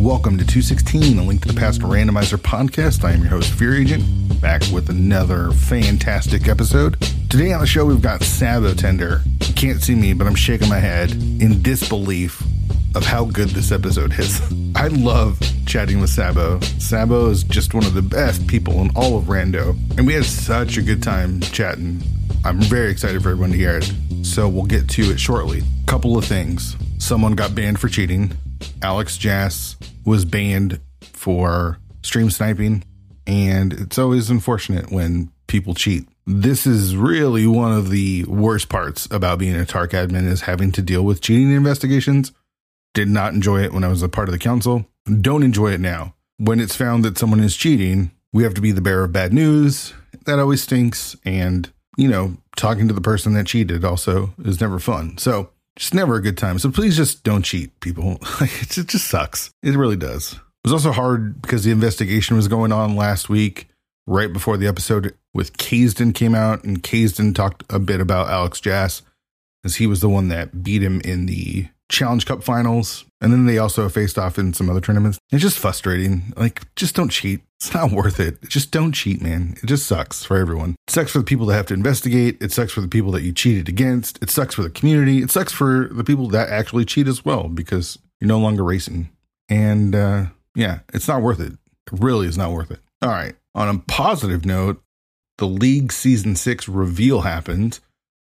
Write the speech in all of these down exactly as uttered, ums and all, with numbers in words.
welcome to two sixteen, a Link to the Past Randomizer podcast. I am your host, Fear Agent, back with another fantastic episode. Today on the show, we've got Sabo Tender. You can't see me, but I'm shaking my head in disbelief of how good this episode is. I love chatting with Sabo. Sabo is just one of the best people in all of Rando, and we had such a good time chatting. I'm very excited for everyone to hear it, so we'll get to it shortly. Couple of things. Someone got banned for cheating. Alex Jass was banned for stream sniping, and it's always unfortunate when people cheat. This is really one of the worst parts about being a Tark admin, is having to deal with cheating investigations. Did not enjoy it when I was a part of the council. Don't enjoy it now. When it's found that someone is cheating, we have to be the bearer of bad news. That always stinks. And, you know, talking to the person that cheated also is never fun. So just never a good time. So please just don't cheat, people. It just sucks. It really does. It was also hard because the investigation was going on last week, right before the episode with Kaysden came out. And Kaysden talked a bit about Alex Jass, as he was the one that beat him in the Challenge Cup finals, and then they also faced off in some other tournaments. It's just frustrating. Like, just don't cheat. It's not worth it. Just don't cheat, man. It just sucks for everyone. It sucks for the people that have to investigate. It sucks for the people that you cheated against. It sucks for the community. It sucks for the people that actually cheat as well, because you're no longer racing. And uh, yeah, it's not worth it. It really is not worth it. All right. On a positive note, the League Season six reveal happened.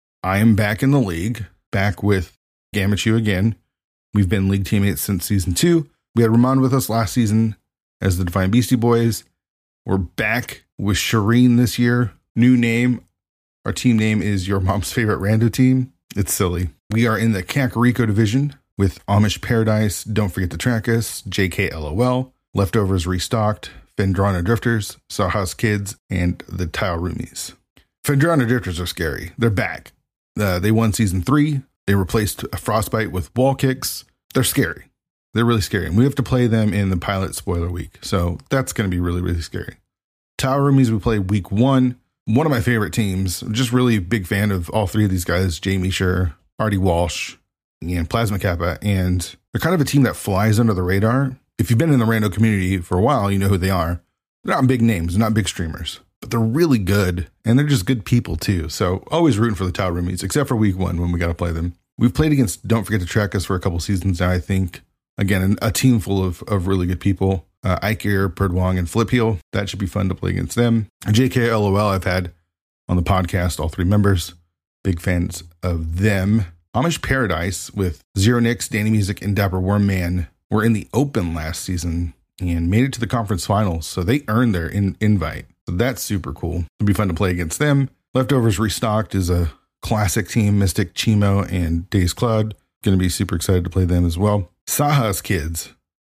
I am back in the league, back with Gamachu again. We've been league teammates since season two. We had Ramon with us last season as the Divine Beastie Boys. We're back with Shireen this year. New name. Our team name is Your Mom's Favorite Rando Team. It's silly. We are in the Kakariko division with Amish Paradise, Don't Forget to Track Us, J K L O L, Leftovers Restocked, Fendrana Drifters, Sawhouse Kids, and the Tile Roomies. Fendrana Drifters are scary. They're back. Uh, they won season three. They replaced Frostbite with wall kicks. They're scary. They're really scary. And we have to play them in the pilot spoiler week. So that's going to be really, really scary. Tower Roomies, we play week one. One of my favorite teams. I'm just really a big fan of all three of these guys. Jamie Scher, Artie Walsh, and Plasma Kappa. And they're kind of a team that flies under the radar. If you've been in the Rando community for a while, you know who they are. They're not big names. They're not big streamers. But they're really good, and they're just good people too. So always rooting for the Tower Roomies, except for week one when we got to play them. We've played against Don't Forget to Track Us for a couple seasons now, I think. Again, a team full of, of really good people. Uh, Ikeir, Perdwong, and Flip Heel. That should be fun to play against them. J K L O L, I've had on the podcast, all three members. Big fans of them. Amish Paradise with Zero Nix, Danny Music, and Dapper Wormman were in the Open last season and made it to the conference finals. So they earned their in- invite. So that's super cool. It'll be fun to play against them. Leftovers Restocked is a classic team. Mystic, Chimo, and Days Cloud. Going to be super excited to play them as well. Sahas Kids.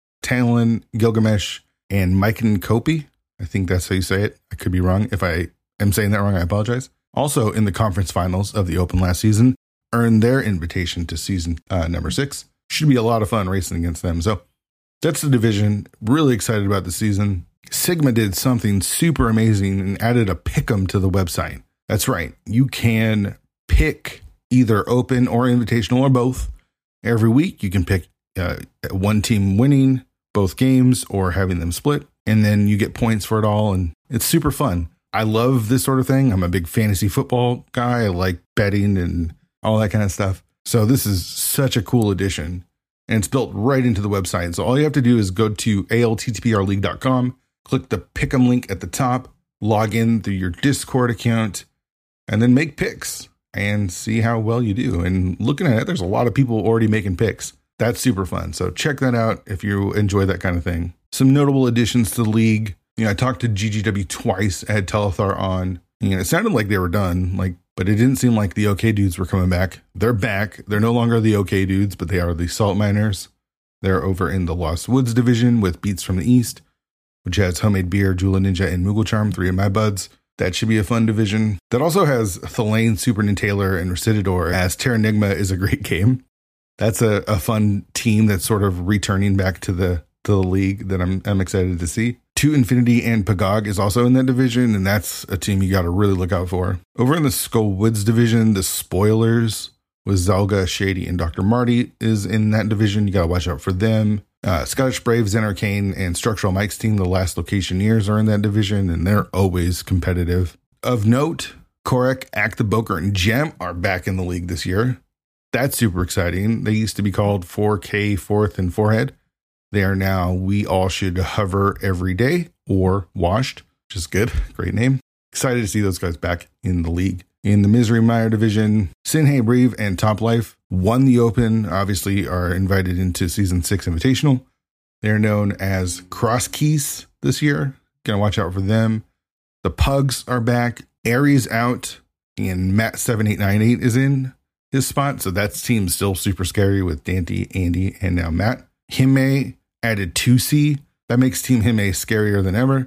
Talon, Gilgamesh, and Mike and Kopi. I think that's how you say it. I could be wrong. If I am saying that wrong, I apologize. Also in the conference finals of the Open last season. Earned their invitation to season uh, number six. Should be a lot of fun racing against them. So that's the division. Really excited about the season. Sigma did something super amazing and added a pick'em to the website. That's right. You can pick either open or invitational or both. Every week you can pick uh, one team winning both games or having them split. And then you get points for it all. And it's super fun. I love this sort of thing. I'm a big fantasy football guy. I like betting and all that kind of stuff. So this is such a cool addition. And it's built right into the website. So all you have to do is go to A L T T P R league dot com. Click the Pick'em link at the top, log in through your Discord account, and then make picks and see how well you do. And looking at it, there's a lot of people already making picks. That's super fun. So check that out if you enjoy that kind of thing. Some notable additions to the league. You know, I talked to G G W twice. I had Telethar on. And it sounded like they were done, like, but it didn't seem like the OK dudes were coming back. They're back. They're no longer the OK dudes, but they are the Salt Miners. They're over in the Lost Woods division with Beats from the East, which has Homemade Beer, Jula Ninja, and Moogle Charm, three of my buds. That should be a fun division. That also has Thalane, Super Nintailor, and Recidador, as Terranigma is a great game. That's a, a fun team that's sort of returning back to the to the league that I'm I'm excited to see. To Infinity and Pagog is also in that division, and that's a team you got to really look out for. Over in the Skull Woods division, the Spoilers with Zalga, Shady, and Doctor Marty is in that division. You got to watch out for them. Uh, Scottish Braves, Entercane, and Structural Mike's team, the Last Locationeers, are in that division, and they're always competitive. Of note, Korek, Act the Boker, and Gem are back in the league this year. That's super exciting. They used to be called four K, Fourth, and Forehead. They are now We All Should Hover Every Day, or Washed, which is good. Great name. Excited to see those guys back in the league. In the Misery Mire division, Sinhei Breve and Top Life won the Open, obviously are invited into Season six Invitational. They're known as Cross Keys this year. Gonna watch out for them. The Pugs are back. Aries out, and Matt seven eight nine eight is in his spot. So that team's still super scary with Dante, Andy, and now Matt. Hime added two C. That makes Team Hime scarier than ever.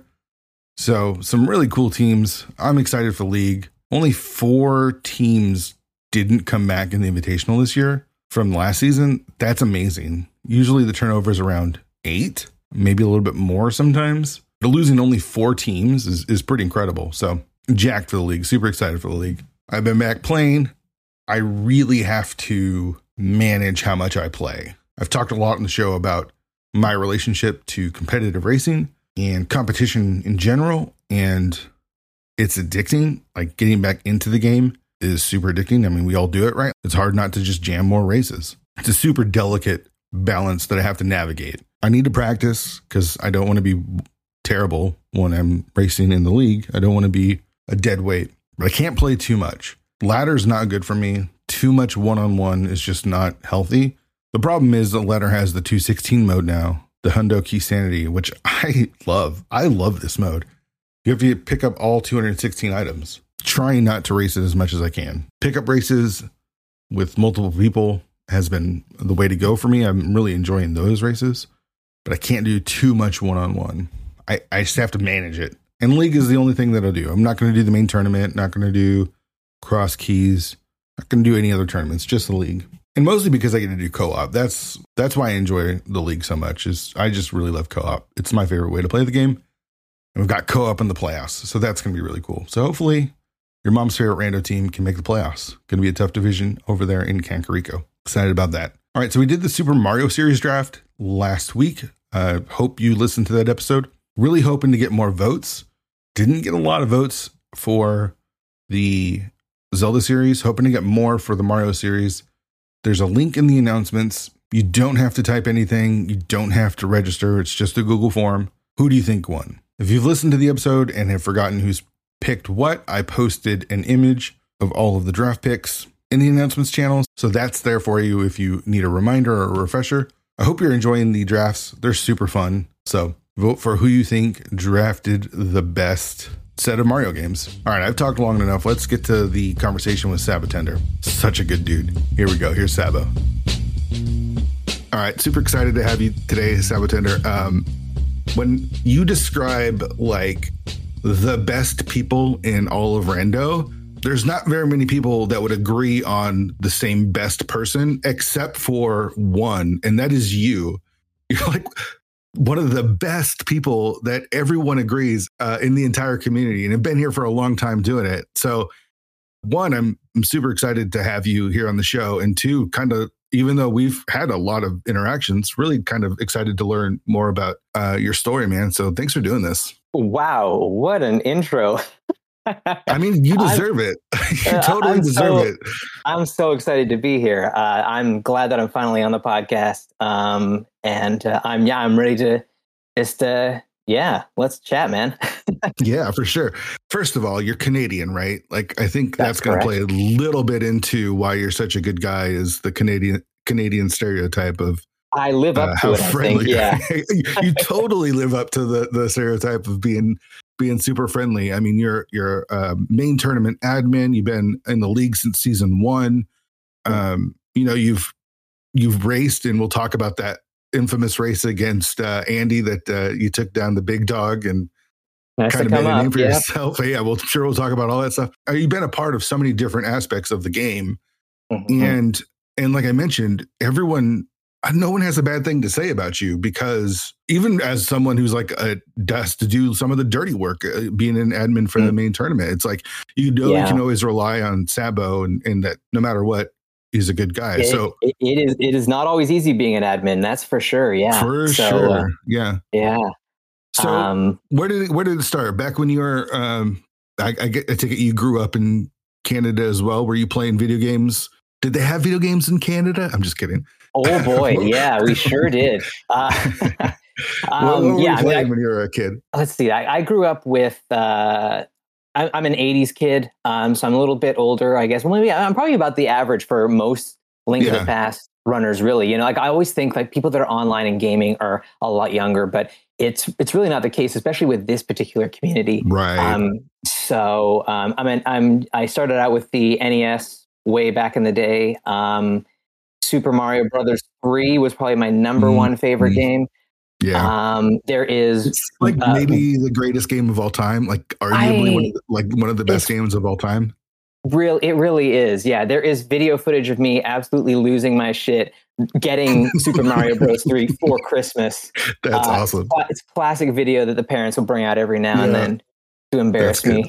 So some really cool teams. I'm excited for the league. Only four teams didn't come back in the Invitational this year from last season. That's amazing. Usually the turnover is around eight, maybe a little bit more sometimes. But losing only four teams is, is pretty incredible. So jacked for the league. Super excited for the league. I've been back playing. I really have to manage how much I play. I've talked a lot on the show about my relationship to competitive racing and competition in general, and it's addicting. Like, getting back into the game is super addicting. I mean, we all do it, right? It's hard not to just jam more races. It's a super delicate balance that I have to navigate. I need to practice because I don't want to be terrible when I'm racing in the league. I don't want to be a dead weight, but I can't play too much. Ladder's not good for me. Too much one-on-one is just not healthy. The problem is the ladder has the two sixteen mode now, the Hundo Key Sanity, which I love. I love this mode. You have to pick up all two hundred sixteen items. Trying not to race it as much as I can. Pick up races with multiple people has been the way to go for me. I'm really enjoying those races, but I can't do too much one-on-one. I, I just have to manage it. And league is the only thing that I'll do. I'm not going to do the main tournament, not going to do cross keys, not going to do any other tournaments, just the league. And mostly because I get to do co-op. That's that's why I enjoy the league so much. Is I just really love co-op. It's my favorite way to play the game. And we've got co-op in the playoffs, so that's going to be really cool. So hopefully your mom's favorite rando team can make the playoffs. Going to be a tough division over there in Kakariko. Excited about that. All right, so we did the Super Mario Series draft last week. Uh, hope you listened to that episode. Really hoping to get more votes. Didn't get a lot of votes for the Zelda series. Hoping to get more for the Mario series. There's a link in the announcements. You don't have to type anything. You don't have to register. It's just a Google form. Who do you think won? If you've listened to the episode and have forgotten who's picked what, I posted an image of all of the draft picks in the announcements channel. So that's there for you if you need a reminder or a refresher. I hope you're enjoying the drafts. They're super fun. So vote for who you think drafted the best set of Mario games. All right, I've talked long enough. Let's get to the conversation with Sabotender. Such a good dude. Here we go. Here's Sabo. All right, super excited to have you today, Sabotender. Um, when you describe like the best people in all of Rando, there's not very many people that would agree on the same best person except for one, and that is you. You're like one of the best people that everyone agrees uh, in the entire community, and have been here for a long time doing it. So one, I'm, I'm super excited to have you here on the show. And two, kind of, even though we've had a lot of interactions, really kind of excited to learn more about uh, your story, man. So thanks for doing this. Wow. What an intro. I mean, you deserve I'm, it. You totally I'm deserve so, it. I'm so excited to be here. Uh, I'm glad that I'm finally on the podcast. Um, and uh, I'm, yeah, I'm ready to just, uh, yeah, let's chat, man. Yeah, for sure. First of all, you're Canadian, right? Like, I think that's, that's going to play a little bit into why you're such a good guy, is the Canadian Canadian stereotype of I live up uh, to it, friendly. I think, yeah. You totally live up to the, the stereotype of being being super friendly. I mean, you're you're a main tournament admin. You've been in the league since season one. Um, you know, you've you've raced, and we'll talk about that infamous race against uh, Andy that uh, you took down the big dog and nice kind of made a up, name for yeah. yourself. Yeah, well, I'm sure we'll talk about all that stuff. Uh, you've been a part of so many different aspects of the game, mm-hmm. and and like I mentioned, everyone. No one has a bad thing to say about you, because even as someone who's like a does to do some of the dirty work, uh, being an admin for mm. the main tournament, it's like you know yeah. you can always rely on Sabo, and, and that no matter what, he's a good guy. It, so it, it is it is not always easy being an admin. That's for sure. Yeah, for so, sure. Uh, yeah, yeah. So um, where did it, where did it start? Back when you were, um, I, I get, I take it you grew up in Canada as well. Were you playing video games? Did they have video games in Canada? I'm just kidding. Oh boy, yeah, we sure did. Uh, um, what, what were yeah, you playing I mean, I, when you were a kid? Let's see. I, I grew up with. Uh, I, I'm an eighties kid, um, so I'm a little bit older, I guess. Well, maybe I'm probably about the average for most Link Yeah. to the Past runners. Really, you know, like I always think like people that are online and gaming are a lot younger, but it's it's really not the case, especially with this particular community. Right. Um, so um, I mean, I'm I started out with the N E S way back in the day. Um, Super Mario Brothers three was probably my number Mm, one favorite mm. game. Yeah. Um, there is It's like uh, maybe the greatest game of all time, like arguably I, one of the, like one of the best games of all time. Real, it really is. Yeah, there is video footage of me absolutely losing my shit, getting Super Mario Bros. three for Christmas. That's uh, awesome. It's, it's classic video that the parents will bring out every now Yeah. and then to embarrass me.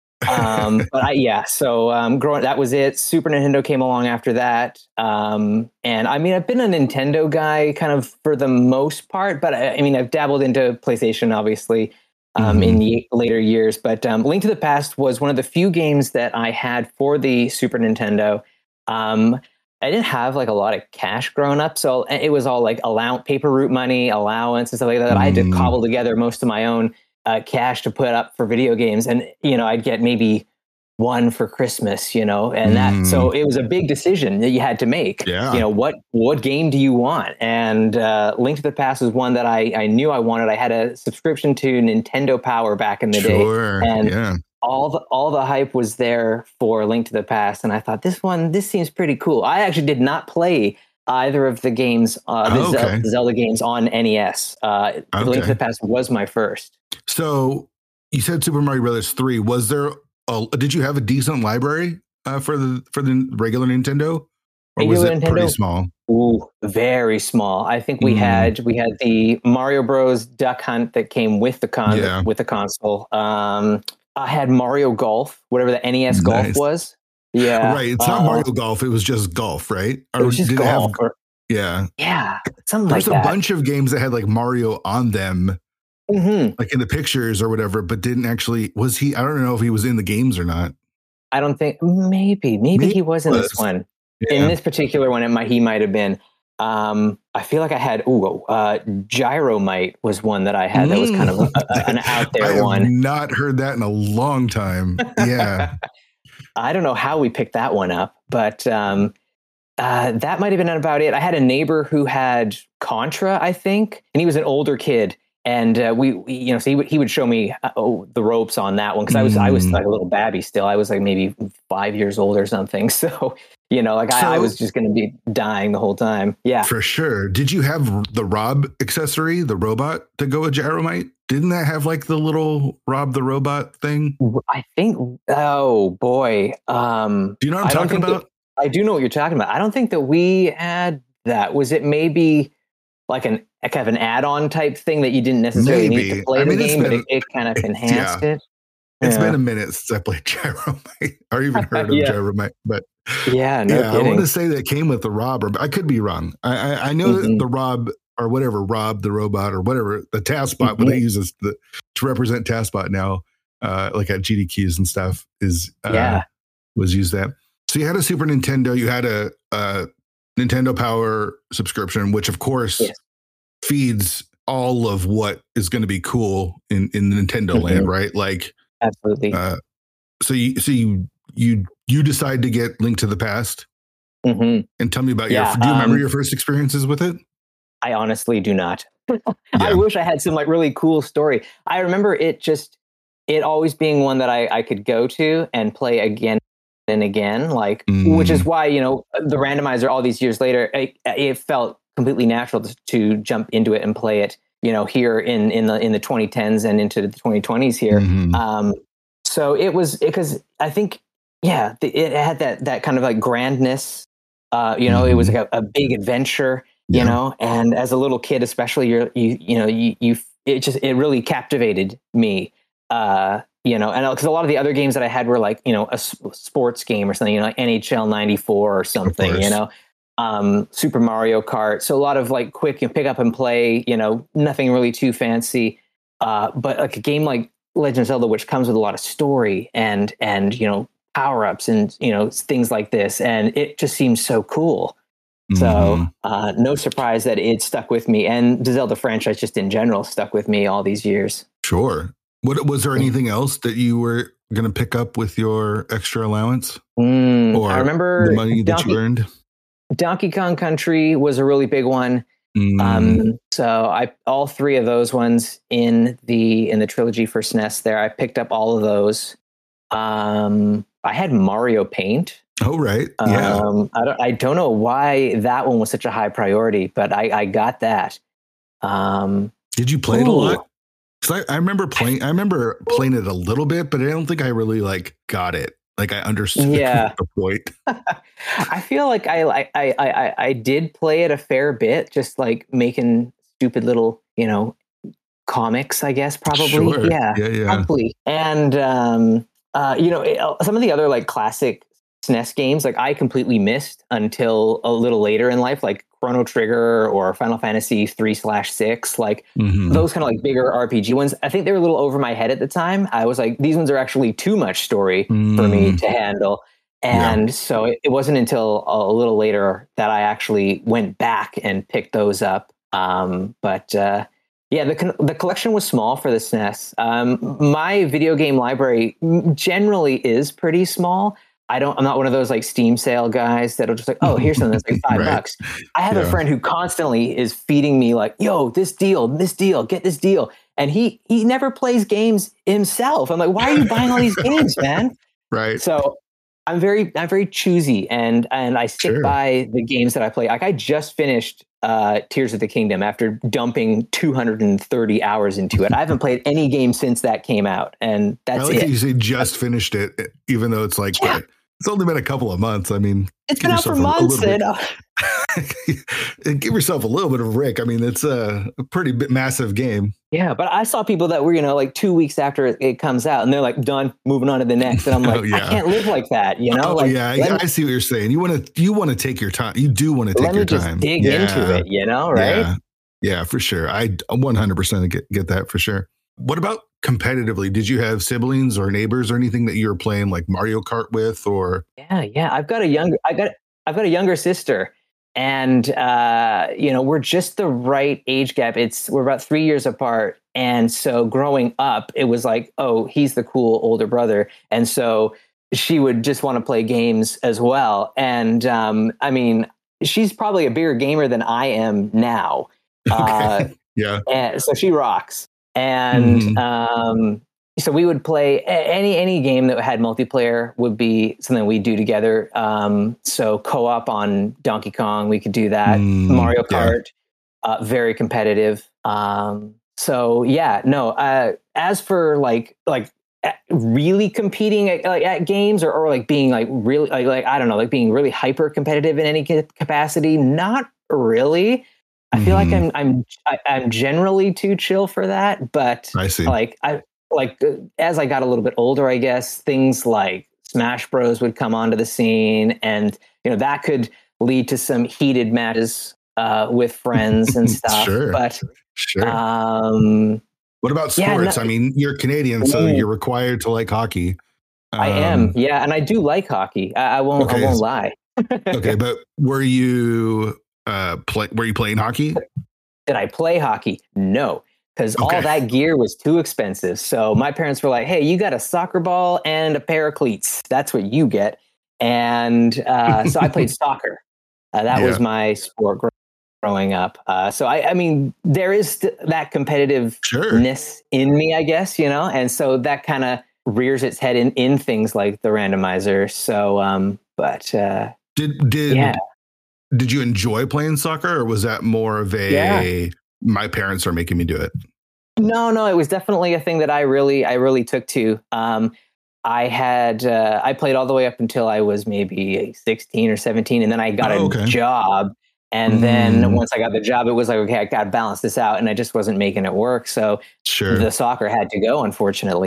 um, but I, yeah, so um, growing, that was it. Super Nintendo came along after that. Um, and I mean, I've been a Nintendo guy kind of for the most part, but I, I mean, I've dabbled into PlayStation, obviously, um, Mhm. in the later years. But um, Link to the Past was one of the few games that I had for the Super Nintendo. Um, I didn't have like a lot of cash growing up, so it was all like allowance, paper route money, allowance, and stuff like that. I had to Mm. cobble together most of my own uh, cash to put up for video games, and you know, I'd get maybe one for Christmas, you know, and that. Mm. So it was a big decision that you had to make. Yeah. You know, what what game do you want? And uh, Link to the Past was one that I I knew I wanted. I had a subscription to Nintendo Power back in the Sure. day, and Yeah. all the all the hype was there for Link to the Past, and I thought this one this seems pretty cool. I actually did not play either of the games, uh, the Oh, Zel- okay. Zelda games on N E S. Uh, Link to Okay. the Past was my first. So you said Super Mario Brothers three. Was there a, did you have a decent library uh, for the for the regular Nintendo? Or was Regular it pretty Nintendo? small? Ooh, very small. I think we Mm. had we had the Mario Bros. Duck Hunt that came with the con Yeah. with the console. Um, I had Mario Golf, whatever the N E S Golf Nice. was. Yeah, Right. It's not uh, Mario Golf. It was just golf, right? It was just did golf. it have? or- Yeah. yeah, something There's like a that. bunch of games that had like Mario on them, hmm like in the pictures or whatever, but didn't actually. Was he? I don't know if he was in the games or not. I don't think maybe maybe Maybe he was in he this was. one. Yeah. In this particular one, it might he might have been. Um, I feel like I had ooh, uh, Gyromite was one that I had that was kind of a, a, an out I there have one. not heard that in a long time. Yeah. I don't know how we picked that one up, but um, uh, that might have been about it. I had a neighbor who had Contra, I think, and he was an older kid. And uh, we, we, you know, so he would he would show me uh, oh, the ropes on that one because I was I was Mm. like a little babby still. I was like maybe five years old or something. So you know, like So- I, I was just going to be dying the whole time. Yeah, For sure. Did you have the Rob accessory, the robot to go with Gyromite? Didn't that have like the little Rob the robot thing? I think. Oh boy, um, Do you know what I'm I don't talking think that- about? I do know what you're talking about. I don't think that we had that. Was it maybe like an a kind of an add-on type thing that you didn't necessarily need Maybe. to play I the mean, it's game, but been- it, it kind of enhanced it? It's Yeah. been a minute since I played Gyromite or even heard of Yeah. Gyromite, but Yeah, no yeah, I kidding. want to say that it came with the Rob, or I could be wrong. I I, I know that Mhm. the Rob or whatever Rob the robot or whatever the TASBot, what Mhm. they use is the to represent TASBot now, uh, like at G D Qs and stuff is uh, Yeah. was used that. So you had a Super Nintendo, you had a, a Nintendo Power subscription, which of course Yes. feeds all of what is going to be cool in in Nintendo Mhm. land, right? Like, Absolutely. uh, so you so you you you decide to get Link to the Past, hmm and tell me about Yeah, your. Do you remember um, your first experiences with it? I honestly do not. I Yeah. wish I had some like really cool story. I remember it just it always being one that I, I could go to and play again and again, like which is Mm. why, you know, the randomizer all these years later, it, it felt completely natural to, to jump into it and play it, you know, here in in the in the twenty tens and into the twenty twenties here. Mhm. Um, so it was because I think, yeah, the, it had that that kind of like grandness. Uh, you know, it was like a, a big adventure. You Yeah. know, and as a little kid, especially, you're you you know you you it just it really captivated me. Uh, you know, and because a lot of the other games that I had were like, you know, a sports game or something, you know, like N H L ninety-four or something, you know, um, Super Mario Kart. So a lot of like quick and pick up and play, you know, nothing really too fancy. Uh, but like a game like Legend of Zelda, which comes with a lot of story and, and, you know, power ups and, you know, things like this. And it just seems so cool. Mm-hmm. So uh, no surprise that it stuck with me, and the Zelda franchise just in general stuck with me all these years. Sure. What was there anything else that you were going to pick up with your extra allowance? Mm, or I remember the money Donkey, that you earned? Donkey Kong Country was a really big one. Mm. Um, so I all three of those ones in the in the trilogy for S N E S there, I picked up all of those. Um, I had Mario Paint. Oh, right. Yeah. Um, I don't I don't know why that one was such a high priority, but I, I got that. Um, Did you play ooh. it a lot? I, I remember playing. I remember playing it a little bit, but I don't think I really like got it. Like I understood yeah. the point. I feel like I, I I I I did play it a fair bit, just like making stupid little, you know, comics. I guess probably. Sure. Yeah, yeah, yeah. Probably. And um, uh, you know, it, some of the other like classic S N E S games, like I completely missed until a little later in life, like Chrono Trigger or Final Fantasy three slash six, like mm-hmm. those kind of like bigger R P G ones. I think they were a little over my head at the time. I was like, these ones are actually too much story mm. for me to handle. And yeah. so it, it wasn't until a little later that I actually went back and picked those up. Um, but uh, yeah, the the collection was small for the S N E S. Um, my video game library generally is pretty small. I don't, I'm not one of those like Steam sale guys that'll just like, oh, here's something that's like five right. bucks. I have yeah. a friend who constantly is feeding me like, yo, this deal, this deal, get this deal. And he, he never plays games himself. I'm like, why are you buying all these games, man? Right. So I'm very, I'm very choosy, and, and I stick sure. by the games that I play. Like I just finished uh, Tears of the Kingdom after dumping two hundred thirty hours into it. I haven't played any game since that came out, and that's I like it. That you say just finished it, even though it's like, yeah. it's only been a couple of months. I mean, it's been out for months. And, uh, give yourself a little bit of a break. I mean, it's a pretty bit massive game. Yeah, but I saw people that were, you know, like two weeks after it, it comes out, and they're like, done, moving on to the next. And I'm like, oh, yeah. I can't live like that, you know? Oh, like, yeah, I, I see what you're saying. You want to, you want to take your time. You do want to take let your me just time. Dig yeah. into it, you know, right? Yeah. yeah, for sure. I one hundred percent get get that for sure. What about competitively? Did you have siblings or neighbors or anything that you were playing like Mario Kart with, or? Yeah, yeah. I've got a younger, I got, I've got a younger sister. And, uh, you know, we're just the right age gap. It's we're about three years apart. And so growing up, it was like, oh, he's the cool older brother. And so she would just want to play games as well. And um, I mean, she's probably a bigger gamer than I am now. Okay. Uh, yeah. And so she rocks. And mm-hmm. um, so we would play any any game that had multiplayer would be something we do together. Um, so co-op on Donkey Kong, we could do that. Mm, Mario Kart, yeah. uh, very competitive. Um, so yeah, no. Uh, as for like like really competing at, like, at games or, or like being like really like, like I don't know, like being really hyper competitive in any capacity, not really. I feel mm-hmm. like I'm I'm I, I'm generally too chill for that. But I see. Like I. Like as I got a little bit older, I guess things like Smash Bros would come onto the scene, and you know that could lead to some heated matches uh, with friends and stuff. Sure, but sure. Um, what about sports? Yeah, no, I mean, you're Canadian, so you're required to like hockey. Um, I am, yeah, and I do like hockey. I, I won't. Okay. I won't lie. Okay, but were you uh, play? Were you playing hockey? Did I play hockey? No. Because okay. all that gear was too expensive. So my parents were like, hey, you got a soccer ball and a pair of cleats. That's what you get. And uh, so I played soccer. Uh, that yeah. was my sport growing up. Uh, so, I, I mean, there is th- that competitiveness sure. in me, I guess, you know, and so that kind of rears its head in, in things like the randomizer. So, um, but uh, did, did, yeah. did you enjoy playing soccer, or was that more of a... Yeah. My parents are making me do it? No, no, it was definitely a thing that I really, I really took to. Um, I had, uh, I played all the way up until I was maybe sixteen or seventeen, and then I got oh, a okay. job. And mm. then once I got the job, it was like, okay, I got to balance this out, and I just wasn't making it work. So sure. the soccer had to go, unfortunately.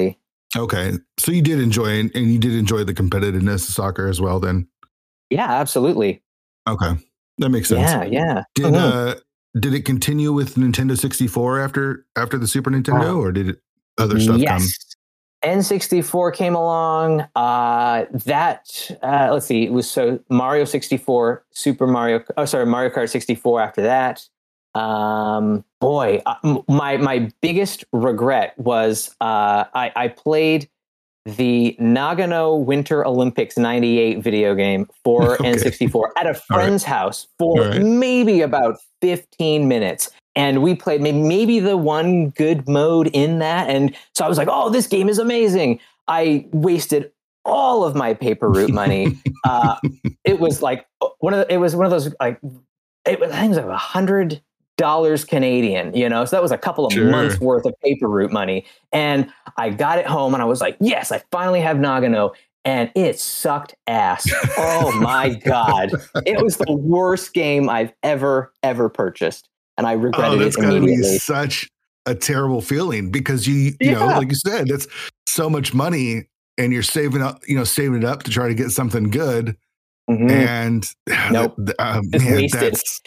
Okay. So you did enjoy it, and you did enjoy the competitiveness of soccer as well then? Yeah, absolutely. Okay. That makes sense. Yeah, yeah. Did Mhm. uh did it continue with Nintendo sixty-four after after the Super Nintendo, Wow. or did it other stuff come? Yes. N sixty-four came along. Uh, that uh, let's see, it was so Mario sixty-four, Super Mario. Oh, sorry, Mario Kart sixty-four. After that, um, boy, uh, m- my my biggest regret was uh, I, I played the Nagano Winter Olympics ninety-eight video game for Okay. N sixty-four at a All right. friend's house All for right. maybe about fifteen minutes. And we played may- maybe the one good mode in that. And so I was like, oh, this game is amazing. I wasted all of my paper route money. Uh, it was like one of the, it was one of those like it was, I think it was like a hundred dollars Canadian, you know, so that was a couple of Sure. months worth of paper route money. And I got it home and I was like, yes, I finally have Nagano. And it sucked ass. Oh my God. It was the worst game I've ever, ever purchased. And I Oh, regretted that's it got to be immediately. such a terrible feeling, because you you Yeah. know, like you said, that's so much money, and you're saving up, you know, saving it up to try to get something good. Mhm. And Nope. uh, Just man, wasted. that's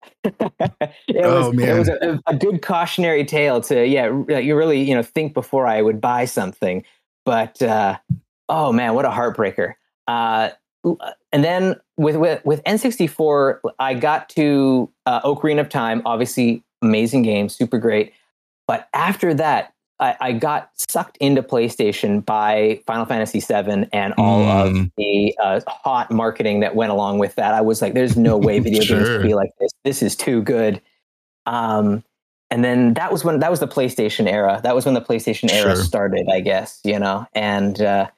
it Oh, was it was man. a, a good cautionary tale to yeah r- you really you know think before I would buy something, but uh, oh man, what a heartbreaker. Uh, and then with with, with N sixty-four, I got to uh, Ocarina of Time, obviously amazing game, super great. But after that, I, I got sucked into PlayStation by Final Fantasy seven and all of Mm. the uh, hot marketing that went along with that. I was like, there's no way video games Sure. can be like this. This is too good. Um, and then that was when that was the PlayStation era. That was when the PlayStation era Sure. started, I guess, you know, and uh,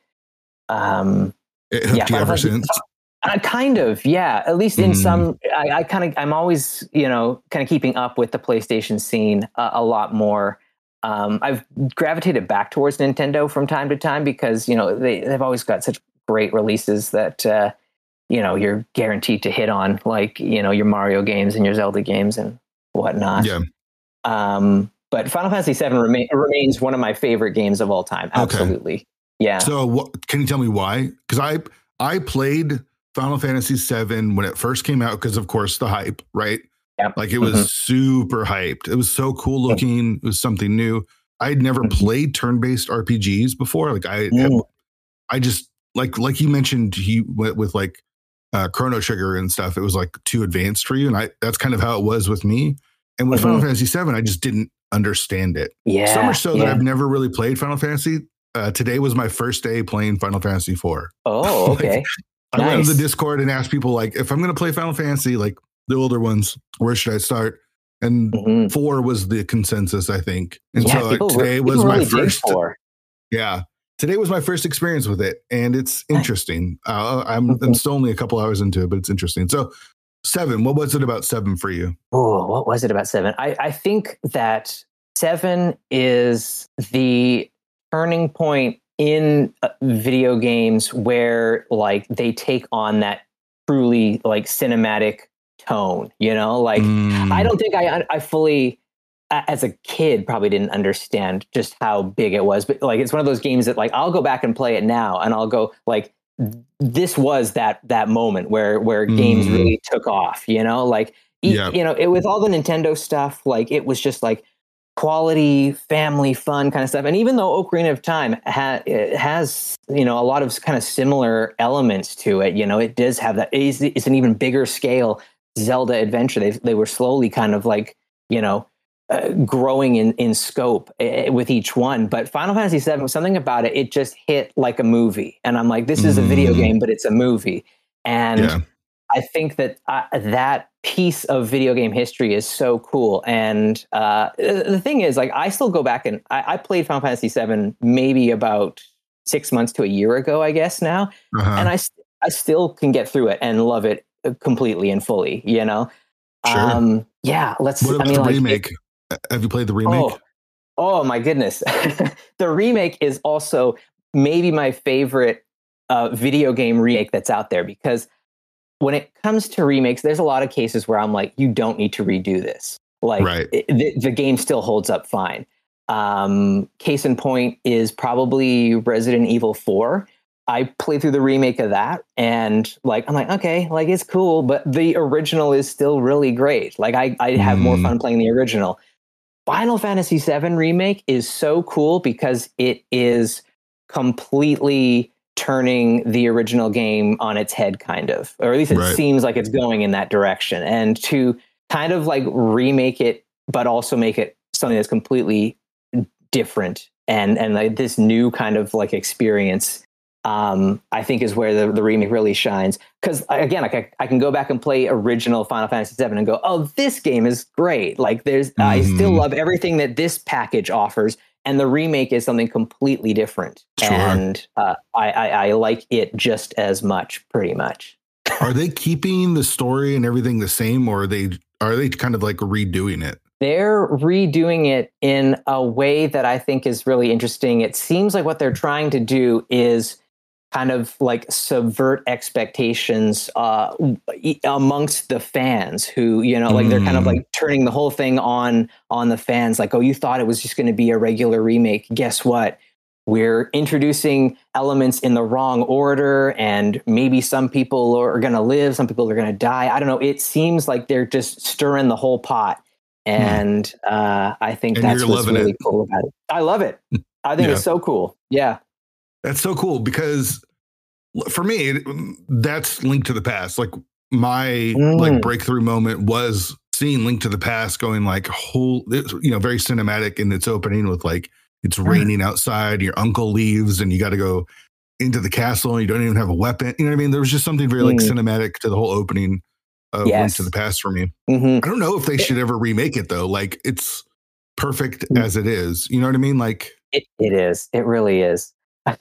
um, It hooked yeah, you Final ever Fantasy- since. uh, kind of, yeah. At least in Mm. some, I, I kind of, I'm always, you know, kind of keeping up with the PlayStation scene uh, a lot more. Um, I've gravitated back towards Nintendo from time to time because you know they they've always got such great releases that uh, you know you're guaranteed to hit on, like you know your Mario games and your Zelda games and whatnot. Yeah. Um, but Final Fantasy seven remain, remains one of my favorite games of all time. Absolutely, yeah. So what, can you tell me why? Because I I played Final Fantasy seven when it first came out, because of course the hype, right? Yep. Like it was Mhm. super hyped. It was so cool looking. It was something new. I'd never Mhm. played turn-based R P Gs before. Like I, Mm. I just like like you mentioned, he went with like uh, Chrono Trigger and stuff. It was like too advanced for you, and I that's kind of how it was with me. And with Mhm. Final Fantasy seven, I just didn't understand it. Yeah, So much so that yeah. I've never really played Final Fantasy. Uh, today was my first day playing Final Fantasy four. Oh, Like, okay. I went to Nice. the Discord and asked people, like, if I'm going to play Final Fantasy, like the older ones, where should I start? And Mhm. four was the consensus, I think. And Yeah, so like, people re- today people was my really dig first. for. Yeah, today was my first experience with it, and it's Nice. interesting. Uh, I'm I'm Mhm. still only a couple hours into it, but it's interesting. So seven, what was it about seven for you? Oh, what was it about seven? I, I think that seven is the turning point in uh, video games where like they take on that truly like cinematic tone, you know, like Mm, I don't think I I fully a- as a kid probably didn't understand just how big it was, but like it's one of those games that like I'll go back and play it now and I'll go like this was that that moment where where games Mm. really took off, you know, like y- Yeah. you know, it with all the Nintendo stuff, like it was just like quality family fun kind of stuff. And even though Ocarina of Time ha- it has, you know, a lot of kind of similar elements to it, you know, it does have that. It's, it's an even bigger scale Zelda adventure. They they were slowly kind of like, you know, uh, growing in in scope uh, with each one. But Final Fantasy seven was something about it. It just hit like a movie, and I'm like, this is a video Mm. game, but it's a movie. And Yeah. I think that uh, that piece of video game history is so cool. And uh, the thing is, like, I still go back and I, I played Final Fantasy seven maybe about six months to a year ago, I guess now, Uh-huh. and I st- I still can get through it and love it completely and fully. You know, Sure. um, yeah. Let's. What I about mean, the like, it- remake? Have you played the remake? Oh, oh my goodness. The remake is also maybe my favorite uh, video game remake that's out there, because when it comes to remakes, there's a lot of cases where I'm like, you don't need to redo this. Like Right. it, the, the game still holds up fine. Um, case in point is probably Resident Evil four. I played through the remake of that, and like I'm like, okay, like it's cool, but the original is still really great. Like I, I have mm. more fun playing the original. Final Fantasy seven remake is so cool because it is completely turning the original game on its head, kind of, or at least it right. seems like it's going in that direction. And to kind of like remake it, but also make it something that's completely different and and like this new kind of like experience, um, I think is where the, the remake really shines. Because again, like I, I can go back and play original Final Fantasy seven and go, oh, this game is great. Like there's, mm-hmm. I still love everything that this package offers. And the remake is something completely different. Sure. And uh, I, I, I like it just as much, pretty much. Are they keeping the story and everything the same, or are they, are they kind of like redoing it? They're redoing it in a way that I think is really interesting. It seems like what they're trying to do is kind of like subvert expectations uh, amongst the fans who, you know, like mm. they're kind of like turning the whole thing on on the fans. Like, oh, you thought it was just going to be a regular remake. Guess what? We're introducing elements in the wrong order, and maybe some people are going to live, some people are going to die. I don't know. It seems like they're just stirring the whole pot. And uh, I think and that's what's really it. cool about it. I love it. I think yeah. it's so cool. Yeah. That's so cool because for me, that's Link to the Past. Like my mm. like breakthrough moment was seeing Link to the Past going like whole, you know, very cinematic in its opening with like, it's raining outside, your uncle leaves and you got to go into the castle and you don't even have a weapon. You know what I mean? There was just something very like mm. cinematic to the whole opening of yes. Link to the Past for me. Mm-hmm. I don't know if they should ever remake it though. Like it's perfect mm. as it is. You know what I mean? Like it, it is. It really is.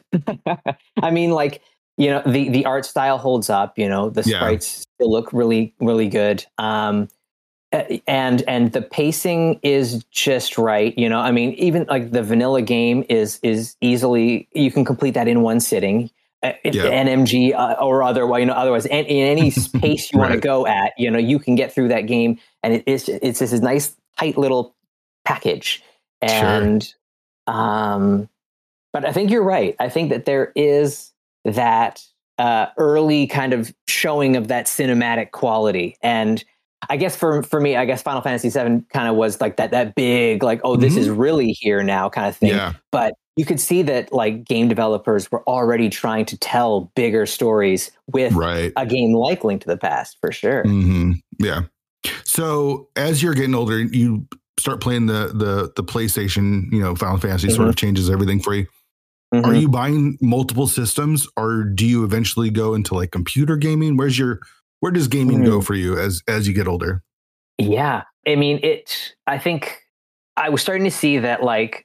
I mean, like, you know, the, the art style holds up, you know, the sprites yeah. still look really, really good. Um, and, and the pacing is just right. You know, I mean, even like the vanilla game is, is easily, you can complete that in one sitting. Uh, yeah. N M G uh, or otherwise, you know, otherwise, in, in any space you right. want to go at, you know, you can get through that game, and it is it's just a nice tight little package. And, sure. um, but I think you're right. I think that there is that uh, early kind of showing of that cinematic quality, and I guess for for me, I guess Final Fantasy seven kind of was like that that big like, oh, this mm-hmm. is really here now kind of thing. Yeah. But you could see that like game developers were already trying to tell bigger stories with right. a game like Link to the Past, for sure. Mm-hmm. Yeah. So as you're getting older, you start playing the the the PlayStation. You know, Final Fantasy mm-hmm. sort of changes everything for you. Mm-hmm. Are you buying multiple systems, or do you eventually go into like computer gaming? Where's your where does gaming mm-hmm. go for you as as you get older? Yeah, I mean, it. I think I was starting to see that like.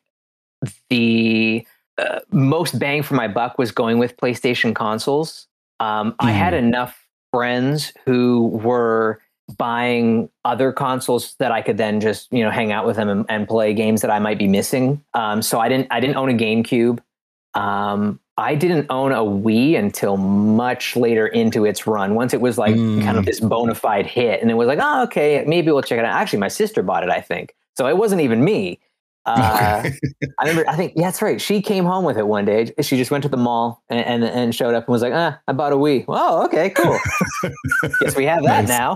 The uh, most bang for my buck was going with PlayStation consoles. Um, mm. I had enough friends who were buying other consoles that I could then just, you know, hang out with them and, and play games that I might be missing. Um, so I didn't, I didn't own a GameCube. Um, I didn't own a Wii until much later into its run. Once it was like mm. kind of this bona fide hit, and it was like, oh, okay, maybe we'll check it out. Actually, my sister bought it, I think. So it wasn't even me. Uh, okay. I remember, I think, yeah, that's right. She came home with it one day. She just went to the mall and, and, and showed up and was like, ah, I bought a Wii. Oh, okay, cool. Guess we have that now.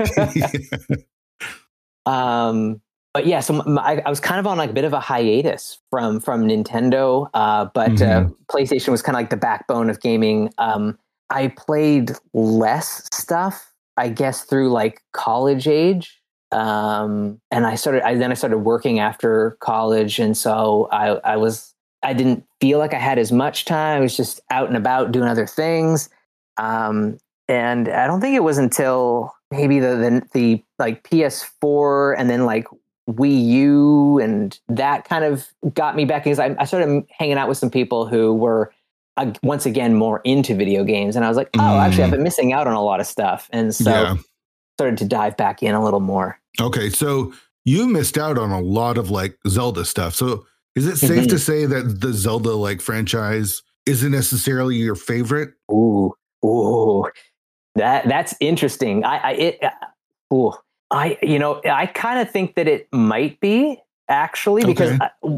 um, but yeah, so my, I was kind of on like a bit of a hiatus from, from Nintendo, uh, but mm-hmm. uh, PlayStation was kind of like the backbone of gaming. Um, I played less stuff, I guess, through like college age. Um, and I started, I then I started working after college. And so I, I was, I didn't feel like I had as much time. I was just out and about doing other things. Um, and I don't think it was until maybe the, the, the like P S four and then like Wii U, and that kind of got me back, because I, I started hanging out with some people who were uh, once again more into video games. And I was like, oh, mm. actually I've been missing out on a lot of stuff. And so yeah. started to dive back in a little more. Okay, so you missed out on a lot of like Zelda stuff. So is it safe mm-hmm. to say that the Zelda like franchise isn't necessarily your favorite? Ooh, ooh, that that's interesting. I, I it, uh, ooh, I, you know, I kind of think that it might be actually, because okay. I,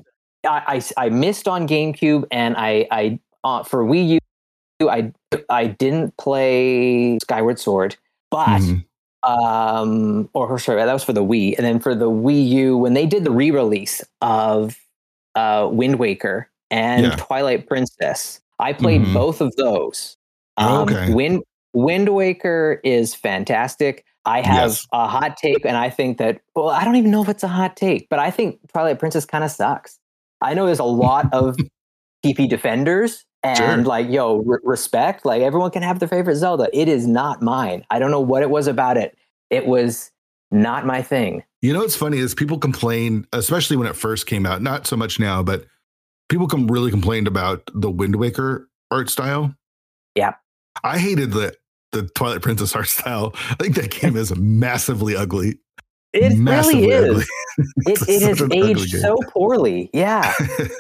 I, I, I missed on GameCube, and I, I uh, for Wii U, I, I didn't play Skyward Sword, but mm-hmm. um, or sorry, that was for the Wii, and then for the Wii U, when they did the re-release of uh, Wind Waker and yeah. Twilight Princess, I played mm-hmm. both of those. Um, okay. Wind Wind Waker is fantastic. I have yes. a hot take, and I think that, well, I don't even know if it's a hot take, but I think Twilight Princess kind of sucks. I know there's a lot of T P defenders and sure. like, yo, re- respect. Like, everyone can have their favorite Zelda. It is not mine. I don't know what it was about it. It was not my thing. You know, what's funny is people complain, especially when it first came out, not so much now, but people come really complained about the Wind Waker art style. Yeah. I hated the the Twilight Princess art style. I think that game is massively ugly. It massively really is. It, it has aged so poorly. Yeah.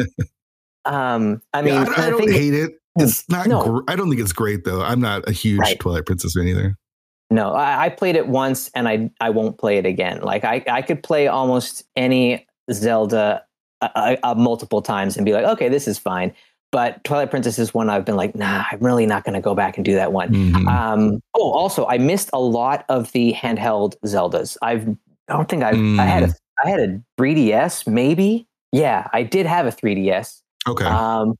um, I mean, yeah, I, I don't think, hate it. It's not. No. Gr- I don't think it's great though. I'm not a huge right. Twilight Princess fan either. No, I, I played it once, and I I won't play it again. Like I I could play almost any Zelda uh, uh, multiple times and be like, okay, this is fine. But Twilight Princess is one I've been like, nah, I'm really not going to go back and do that one. Mm-hmm. Um, oh, also, I missed a lot of the handheld Zeldas. I've, I don't think I've, mm. I had a, I had a three D S, maybe. Yeah, I did have a three D S. Okay. Um,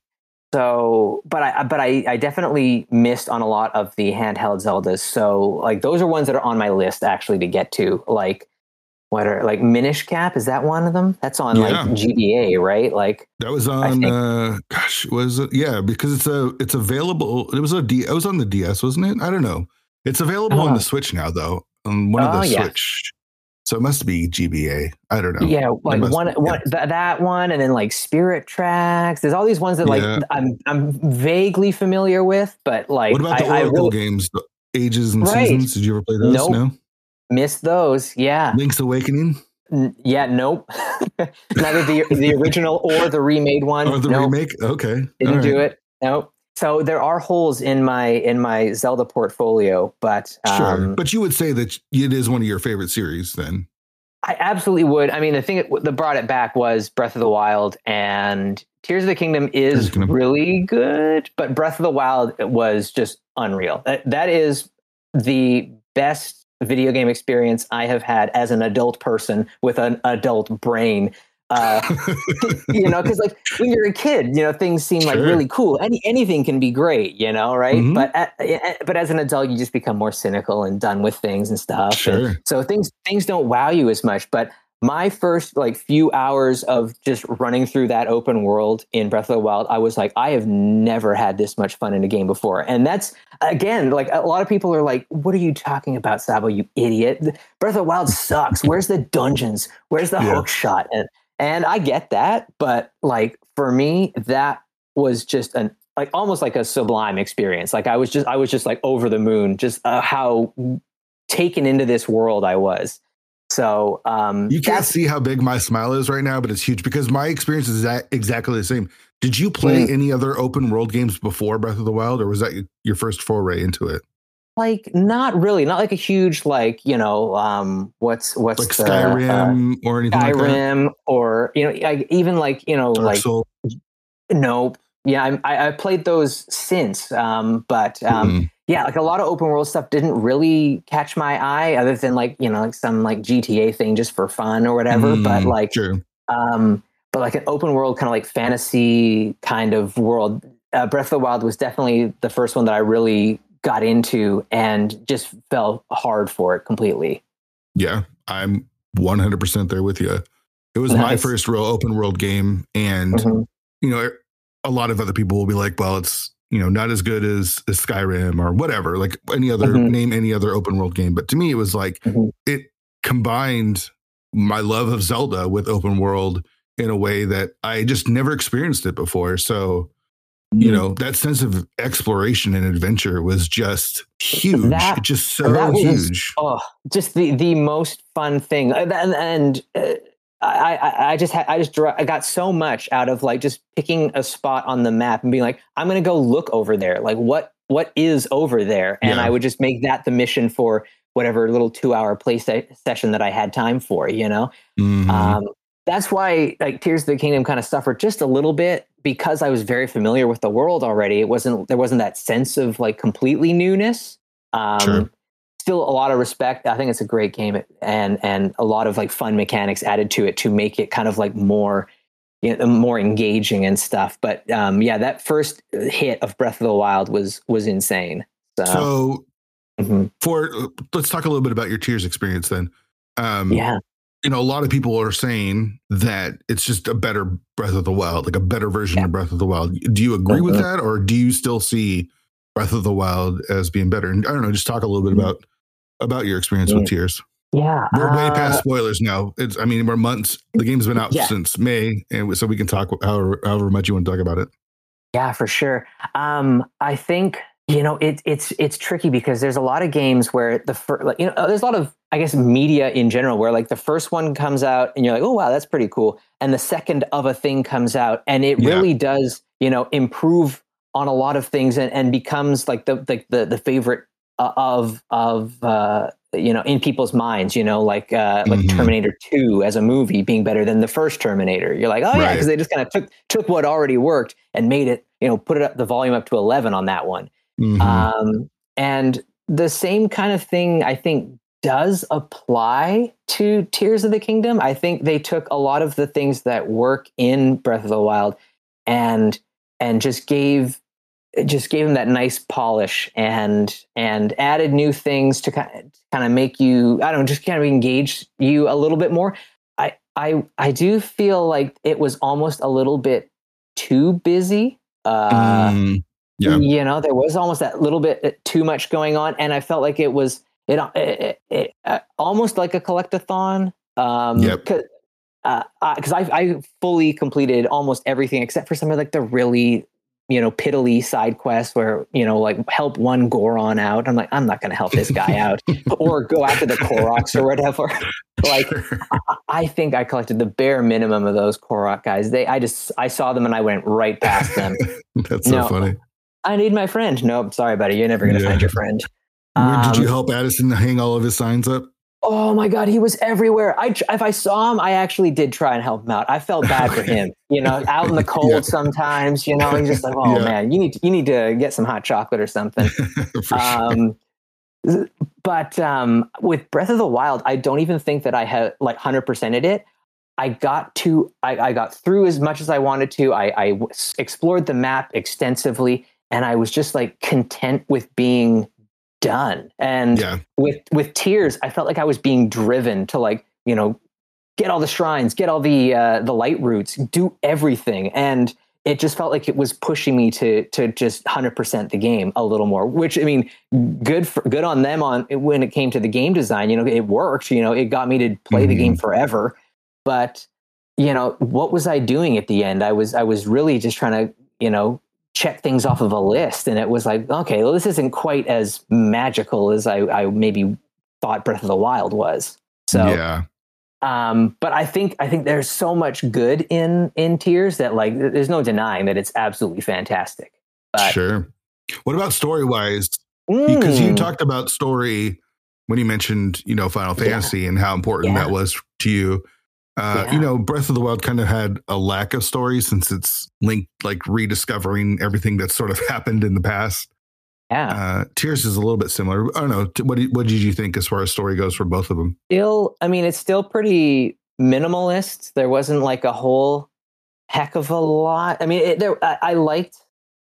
so, but I, but I, I definitely missed on a lot of the handheld Zeldas. So, like, those are ones that are on my list actually to get to. Like, what are like Minish Cap? Is that one of them? That's on yeah. like G B A, right? Like that was on. Uh, gosh, was it? Yeah, because it's a it's available. It was a D. It was on the D S, wasn't it? I don't know. It's available oh. on the Switch now, though. On one of the oh, yeah. Switch. So it must be G B A. I don't know. Yeah, like must, one, one yeah. th- that one, and then like Spirit Tracks. There's all these ones that like yeah. I'm I'm vaguely familiar with, but like what about the I, Oracle I really, games, the Ages and right. Seasons? Did you ever play those? Nope. No. Missed those, yeah. Link's Awakening? N- yeah, nope. Neither the the original or the remade one. Or the nope. remake? Okay. Didn't right. do it. Nope. So there are holes in my in my Zelda portfolio, but um, sure. But you would say that it is one of your favorite series, then? I absolutely would. I mean, the thing that brought it back was Breath of the Wild, and Tears of the Kingdom is Kingdom. really good, but Breath of the Wild was just unreal. That that is the best video game experience I have had as an adult person with an adult brain. Uh, you know, because like when you're a kid, you know, things seem sure. like really cool. Any anything can be great, you know, right? Mm-hmm. But at, but as an adult, you just become more cynical and done with things and stuff. Sure. And so things things don't wow you as much. But my first like few hours of just running through that open world in Breath of the Wild, I was like, I have never had this much fun in a game before. And that's, again, like a lot of people are like, what are you talking about, Sabo, you idiot? Breath of the Wild sucks. Where's the dungeons? Where's the yeah. hook shot? And, and I get that. But like, for me, that was just an, like almost like a sublime experience. Like I was just, I was just like over the moon, just uh, how taken into this world I was. So um, you can't see how big my smile is right now, but it's huge because my experience is that exactly the same. Did you play mm. any other open world games before Breath of the Wild, or was that your first foray into it? Like, not really, not like a huge, like, you know, um, what's, what's like the, Skyrim uh, or anything Skyrim like that? Or, you know, like, even like, you know, Dark like, Soul. Nope. Yeah. I, I, I played those since, um, but, um, mm. yeah, like a lot of open world stuff didn't really catch my eye other than like, you know, like some like G T A thing just for fun or whatever. Mm, but like, sure. um, but like an open world kind of like fantasy kind of world, uh, Breath of the Wild was definitely the first one that I really got into and just fell hard for it completely. Yeah, I'm one hundred percent there with you. It was nice. My first real open world game. And, mm-hmm. you know, a lot of other people will be like, well, it's, you know, not as good as, as Skyrim or whatever, like any other mm-hmm. name, any other open world game. But to me, it was like, mm-hmm. it combined my love of Zelda with open world in a way that I just never experienced it before. So, mm-hmm. you know, that sense of exploration and adventure was just huge. That, just so was, huge. Oh, just the, the most fun thing. And, and uh, I, I, I just had, I just, I got so much out of like just picking a spot on the map and being like, I'm going to go look over there. Like what, what is over there? And yeah. I would just make that the mission for whatever little two hour play se- session that I had time for, you know? Mm-hmm. Um, that's why like Tears of the Kingdom kind of suffered just a little bit because I was very familiar with the world already. It wasn't there wasn't that sense of like completely newness. Um, Sure. Still a lot of respect. I think it's a great game and and a lot of like fun mechanics added to it to make it kind of like more, you know, more engaging and stuff. But um, yeah, that first hit of Breath of the Wild was was insane. So, so mm-hmm. for let's talk a little bit about your Tears experience then. Um, yeah. You know, a lot of people are saying that it's just a better Breath of the Wild, like a better version Yeah. of Breath of the Wild. Do you agree mm-hmm. with that, or do you still see Breath of the Wild as being better? And I don't know, just talk a little bit mm-hmm. about about your experience yeah. with Tears. Yeah, we're uh, way past spoilers now. It's, I mean, we're months. The game's been out yeah. since May, and so we can talk however, however much you want to talk about it. Yeah, for sure. Um, I think you know it, it's it's tricky because there's a lot of games where the first, like, you know, there's a lot of I guess media in general where like the first one comes out and you're like, oh wow, that's pretty cool, and the second of a thing comes out and it yeah. really does, you know, improve on a lot of things and, and becomes like the like the the favorite uh, of of uh, you know, in people's minds, you know, like uh, like mm-hmm. Terminator two as a movie being better than the first Terminator. You're like, oh yeah, because right. they just kind of took took what already worked and made it, you know, put it up the volume up to eleven on that one. Mm-hmm. Um, and the same kind of thing, I think, does apply to Tears of the Kingdom. I think they took a lot of the things that work in Breath of the Wild and and just gave just gave them that nice polish and and added new things to kind of, kind of make you, I don't know, just kind of engage you a little bit more. I I I do feel like it was almost a little bit too busy. Uh, mm, yeah. You know, there was almost that little bit too much going on, and I felt like it was it, it, it, it uh, almost like a collectathon. Um, yep. Because uh, uh, I, I fully completed almost everything except for some of like the really, you know, piddly side quests where, you know, like help one Goron out. I'm like, I'm not going to help this guy out or go after the Koroks or whatever. Like, I, I think I collected the bare minimum of those Korok guys. They, I just, I saw them and I went right past them. That's so no, funny. I need my friend. Nope. Sorry, buddy. You're never going to yeah. find your friend. Um, Did you help Addison hang all of his signs up? Oh my God, he was everywhere. I if I saw him, I actually did try and help him out. I felt bad for him, you know, out in the cold yeah. sometimes, you know, he's just like, oh yeah. man, you need to, you need to get some hot chocolate or something. for um, sure. But um, with Breath of the Wild, I don't even think that I had like one hundred percented it. I got to, I, I got through as much as I wanted to. I, I w- explored the map extensively, and I was just like content with being done. And yeah. with with Tears, I felt like I was being driven to, like, you know, get all the shrines, get all the uh, the light roots, do everything, and it just felt like it was pushing me to to just one hundred percent the game a little more. Which, I mean, good for good on them on when it came to the game design. You know, it worked. You know, it got me to play mm-hmm. the game forever. But you know, what was I doing at the end? I was I was really just trying to, you know, check things off of a list, and it was like, okay, well, this isn't quite as magical as I, I maybe thought Breath of the Wild was. So, yeah. Um, but I think I think there's so much good in in Tears that, like, there's no denying that it's absolutely fantastic. But, sure. What about story wise? Mm, because you talked about story when you mentioned, you know, Final Fantasy yeah. and how important yeah. that was to you. Uh, yeah. You know, Breath of the Wild kind of had a lack of story since it's linked, like, rediscovering everything that's sort of happened in the past. Yeah. Uh, Tears is a little bit similar. I don't know. What did, what did you think as far as story goes for both of them? Still, I mean, it's still pretty minimalist. There wasn't like a whole heck of a lot. I mean, it, there, I, I liked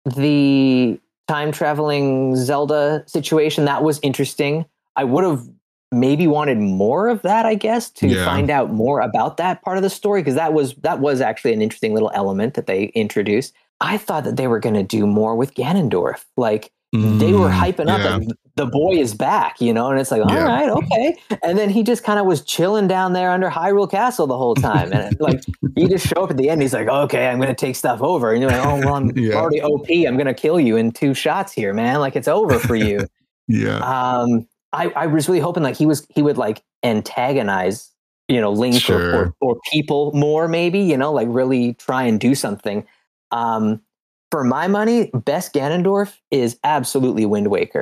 the time traveling Zelda situation. That was interesting. I would have maybe wanted more of that, I guess, to yeah. find out more about that part of the story, because that was that was actually an interesting little element that they introduced. I thought that they were going to do more with Ganondorf. Like, mm, they were hyping up yeah. and the boy is back, you know, and it's like, all yeah. right, okay. And then he just kind of was chilling down there under Hyrule Castle the whole time. And like, he just show up at the end. He's like, okay, I'm going to take stuff over. And you're like, oh, well, I'm yeah. already O P. I'm going to kill you in two shots here, man. Like, it's over for you. yeah. Um, I, I was really hoping like he was he would like antagonize, you know, Link sure. or, or or people more, maybe, you know, like really try and do something. Um, for my money, best Ganondorf is absolutely Wind Waker.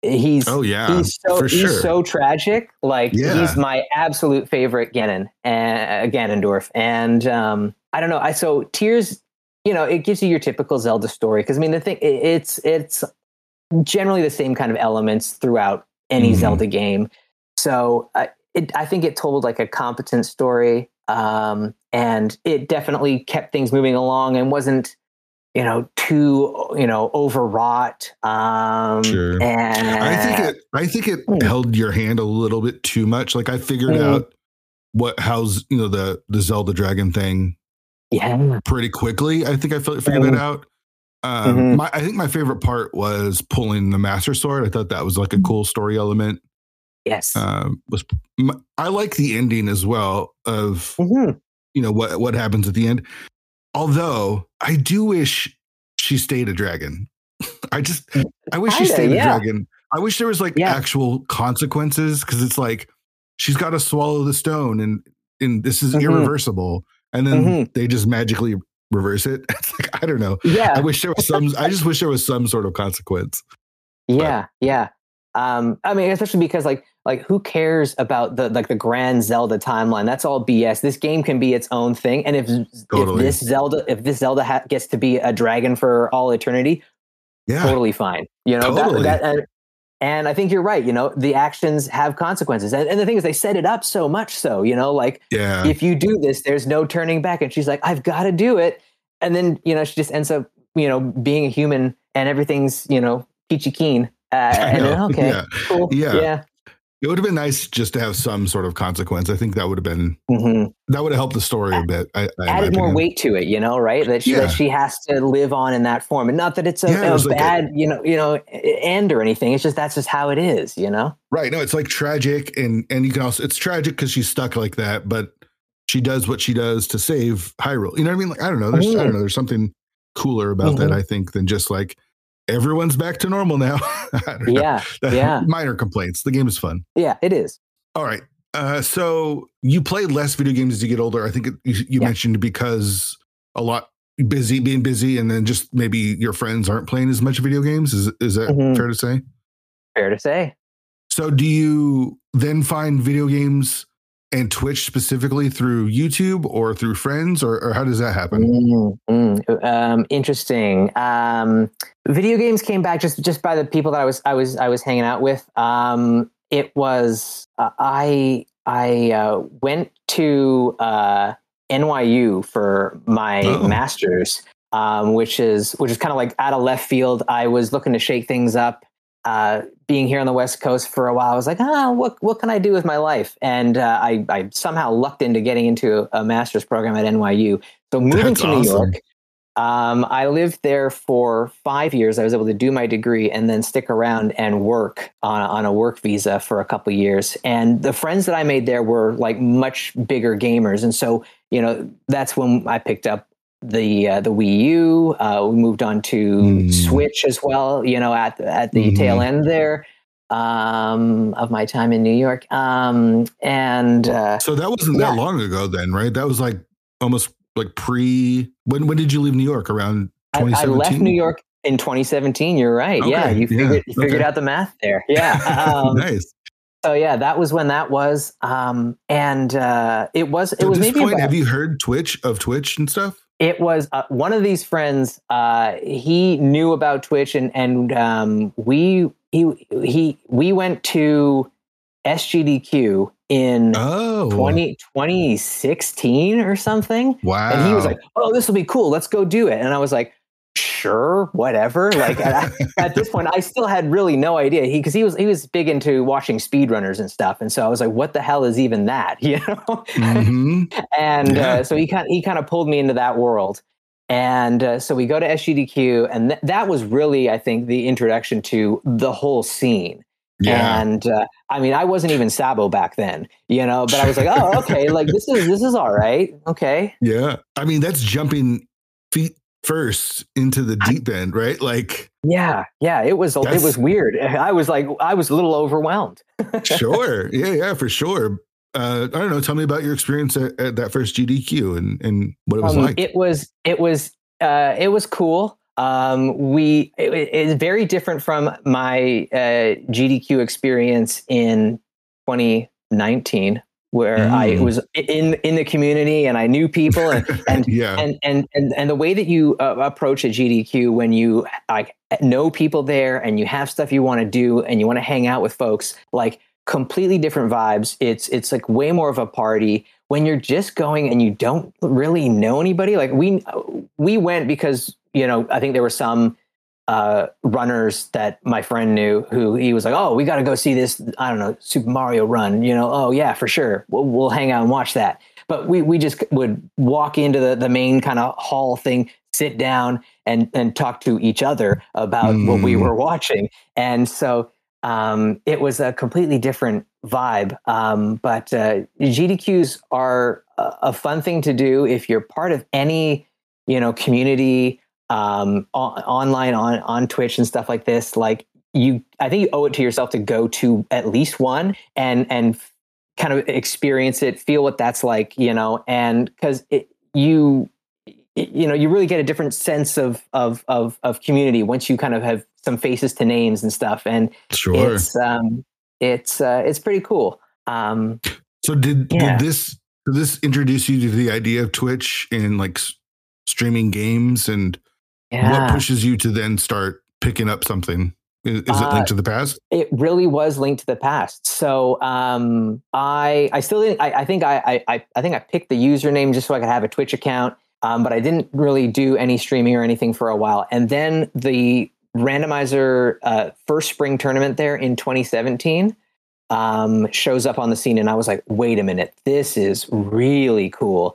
he's oh yeah, he's so for he's sure. so tragic. Like yeah. he's my absolute favorite Ganon, uh, Ganondorf. And um, I don't know. I so Tears, you know, it gives you your typical Zelda story because I mean the thing it, it's it's generally the same kind of elements throughout any mm. Zelda game. So uh, it, I think it told like a competent story, um, and it definitely kept things moving along and wasn't, you know, too, you know, overwrought. Um, sure. And I think it, I think it mm. held your hand a little bit too much. Like I figured mm. out what, how's, you know, the, the Zelda dragon thing yeah. pretty quickly. I think I figured mm. it out. Um, mm-hmm. my, I think my favorite part was pulling the Master Sword. I thought that was like a cool story element. Yes. Um, was I like the ending as well of, mm-hmm. you know, what, what happens at the end. Although I do wish she stayed a dragon. I just, I wish Kinda, she stayed yeah. a dragon. I wish there was like yeah. actual consequences because it's like she's got to swallow the stone and and this is mm-hmm. irreversible. And then mm-hmm. they just magically reverse it. It's like I don't know. Yeah, I wish there was some. I just wish there was some sort of consequence. Yeah, but. yeah. Um, I mean, especially because like like who cares about the like the grand Zelda timeline? That's all B S. This game can be its own thing, and if totally. if this Zelda if this Zelda ha- gets to be a dragon for all eternity, yeah, totally fine. You know totally. that, that and, and I think you're right. You know, the actions have consequences, and, and the thing is, they set it up so much so. You know, like yeah. if you do this, there's no turning back. And she's like, I've got to do it, and then you know she just ends up you know being a human, and everything's you know peachy keen. Uh, and then, okay, yeah. cool. Yeah. yeah. It would have been nice just to have some sort of consequence. I think that would have been, mm-hmm. that would have helped the story a bit. I, I Added more weight to it, you know, right? That she, yeah. that she has to live on in that form. And not that it's a, yeah, a it bad, like a, you know, you know, end or anything. It's just, that's just how it is, you know? Right. No, it's like tragic. And, and you can also, it's tragic because she's stuck like that, but she does what she does to save Hyrule. You know what I mean? Like, I don't know. There's, mm-hmm. I don't know. There's something cooler about mm-hmm. that, I think, than just like, everyone's back to normal now. yeah. Yeah. Minor complaints. The game is fun. Yeah, it is. All right. Uh, so you play less video games as you get older. I think it, you, you yeah. mentioned because a lot busy, being busy, and then just maybe your friends aren't playing as much video games. Is is that mm-hmm. fair to say? Fair to say. So do you then find video games and Twitch specifically through YouTube or through friends, or, or how does that happen? Mm-hmm. Um, interesting. Um, video games came back just, just by the people that I was I was I was hanging out with. Um, it was uh, I I uh, went to uh, N Y U for my oh. master's, um, which is which is kind of like out of left field. I was looking to shake things up. Uh, being here on the West Coast for a while, I was like, ah, what what can I do with my life? And uh, I, I somehow lucked into getting into a, a master's program at N Y U. So moving That's to awesome. New York, um, I lived there for five years. I was able to do my degree and then stick around and work on, on a work visa for a couple of years. And the friends that I made there were like much bigger gamers. And so, you know, that's when I picked up the uh, the Wii U. Uh, we moved on to mm. Switch as well, you know, at at the mm. tail end there um, of my time in New York. Um, and uh, so that wasn't yeah. that long ago then, right? That was like almost like pre, when when did you leave New York? Around twenty seventeen? I, I left New York in twenty seventeen. You're right. Okay. Yeah, you figured, yeah. you figured okay. out the math there. Yeah. Um, nice. So yeah, that was when that was. Um, and uh, it was, it so was at this maybe point, about, have you heard Twitch of Twitch and stuff? It was uh, one of these friends. Uh, he knew about Twitch, and and um, we he he we went to S G D Q in oh. twenty, twenty sixteen or something. Wow! And he was like, "Oh, this will be cool. Let's go do it." And I was like, "Sure, whatever." Like at, at this point, I still had really no idea. He because he was he was big into watching speedrunners and stuff, and so I was like, "What the hell is even that?" You know. Mm-hmm. and yeah. uh, so he kind he kind of pulled me into that world, and uh, so we go to S G D Q, and th- that was really, I think, the introduction to the whole scene. Yeah. And uh, I mean, I wasn't even Sabo back then, you know, but I was like, "Oh, okay, like this is this is all right, okay." Yeah, I mean, that's jumping feet first into the deep end, right? Like, yeah, yeah, it was, it was weird. I was like, I was a little overwhelmed. Sure. Yeah. Yeah, for sure. Uh, I don't know. Tell me about your experience at, at that first G D Q and, and what it was um, like. It was, it was, uh, it was cool. um, we it, it's very different from my uh, G D Q experience in twenty nineteen, where mm. I was in in the community and I knew people, and and yeah. and, and and and the way that you uh, approach a G D Q when you like know people there and you have stuff you want to do and you want to hang out with folks, like completely different vibes. It's it's like way more of a party when you're just going and you don't really know anybody. Like we we went because, you know, I think there were some uh, runners that my friend knew who he was like, oh, we got to go see this, I don't know, Super Mario run, you know, oh yeah, for sure. We'll, we'll hang out and watch that. But we, we just would walk into the, the main kind of hall thing, sit down and, and talk to each other about mm. what we were watching. And so um, it was a completely different vibe. Um, but uh, G D Qs are a, a fun thing to do if you're part of any, you know, community, um, on, online on, on Twitch and stuff like this. Like you, I think you owe it to yourself to go to at least one and, and kind of experience it, feel what that's like, you know, and cause it, you, it, you know, you really get a different sense of, of, of, of community once you kind of have some faces to names and stuff. And sure. it's, um, it's, uh, it's pretty cool. Um, so did, yeah. did this, did this introduce you to the idea of Twitch and like s- streaming games, and yeah. what pushes you to then start picking up something? Is, is it linked uh, to the past? It really was linked to the past. So um, I, I still didn't. I, I think I, I, I think I picked the username just so I could have a Twitch account, um, but I didn't really do any streaming or anything for a while. And then the randomizer uh, first spring tournament there in twenty seventeen um, shows up on the scene, and I was like, "Wait a minute, this is really cool."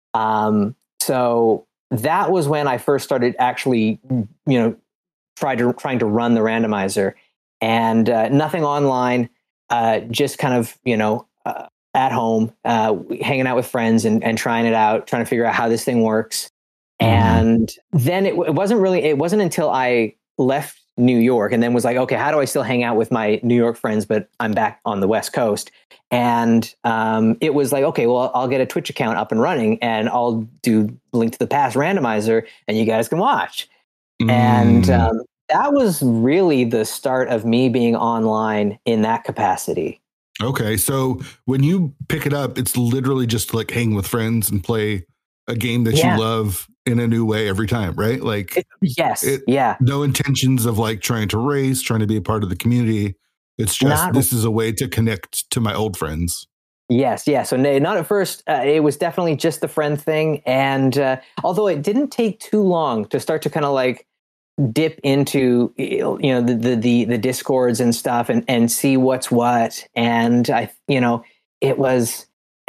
Um, so that was when I first started actually, you know, tried to trying to run the randomizer, and uh, nothing online, uh, just kind of, you know, uh, at home, uh, hanging out with friends and, and trying it out, trying to figure out how this thing works. Mm-hmm. And then it, it wasn't really, it wasn't until I left New York and then was like, okay, how do I still hang out with my New York friends, but I'm back on the West Coast? And um, it was like, okay, well, I'll get a Twitch account up and running and I'll do Link to the Past randomizer and you guys can watch. Mm. And um, that was really the start of me being online in that capacity. Okay. So when you pick it up, it's literally just like hang with friends and play a game that yeah. you love in a new way every time, right? Like, it, yes. It, yeah. No intentions of like trying to race, trying to be a part of the community. It's just, not, this is a way to connect to my old friends. Yes. Yeah. So not at first, uh, it was definitely just the friend thing. And uh, although it didn't take too long to start to kind of like dip into, you know, the, the, the, the discords and stuff and, and see what's what. And I, you know, it was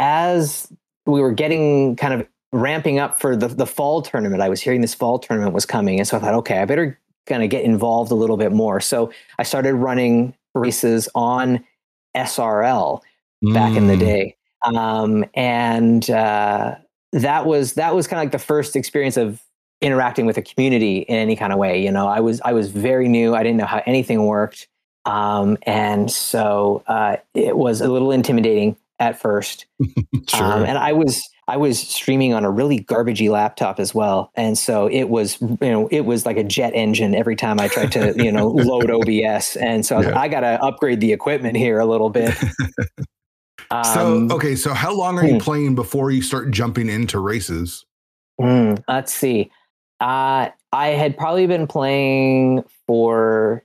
as we were getting kind of ramping up for the, the fall tournament, I was hearing this fall tournament was coming. And so I thought, okay, I better kind of get involved a little bit more. So I started running races on S R L back mm. in the day. Um, and uh, that was, that was kind of like the first experience of interacting with a community in any kind of way. You know, I was, I was very new. I didn't know how anything worked. Um, and so uh, it was a little intimidating at first. Sure. Um, and I was, I was streaming on a really garbagey laptop as well. And so it was, you know, it was like a jet engine every time I tried to, you know, load O B S. And so I, was yeah. like, I got to upgrade the equipment here a little bit. um, so, okay. So how long are you hmm. playing before you start jumping into races? Hmm, let's see. Uh, I had probably been playing for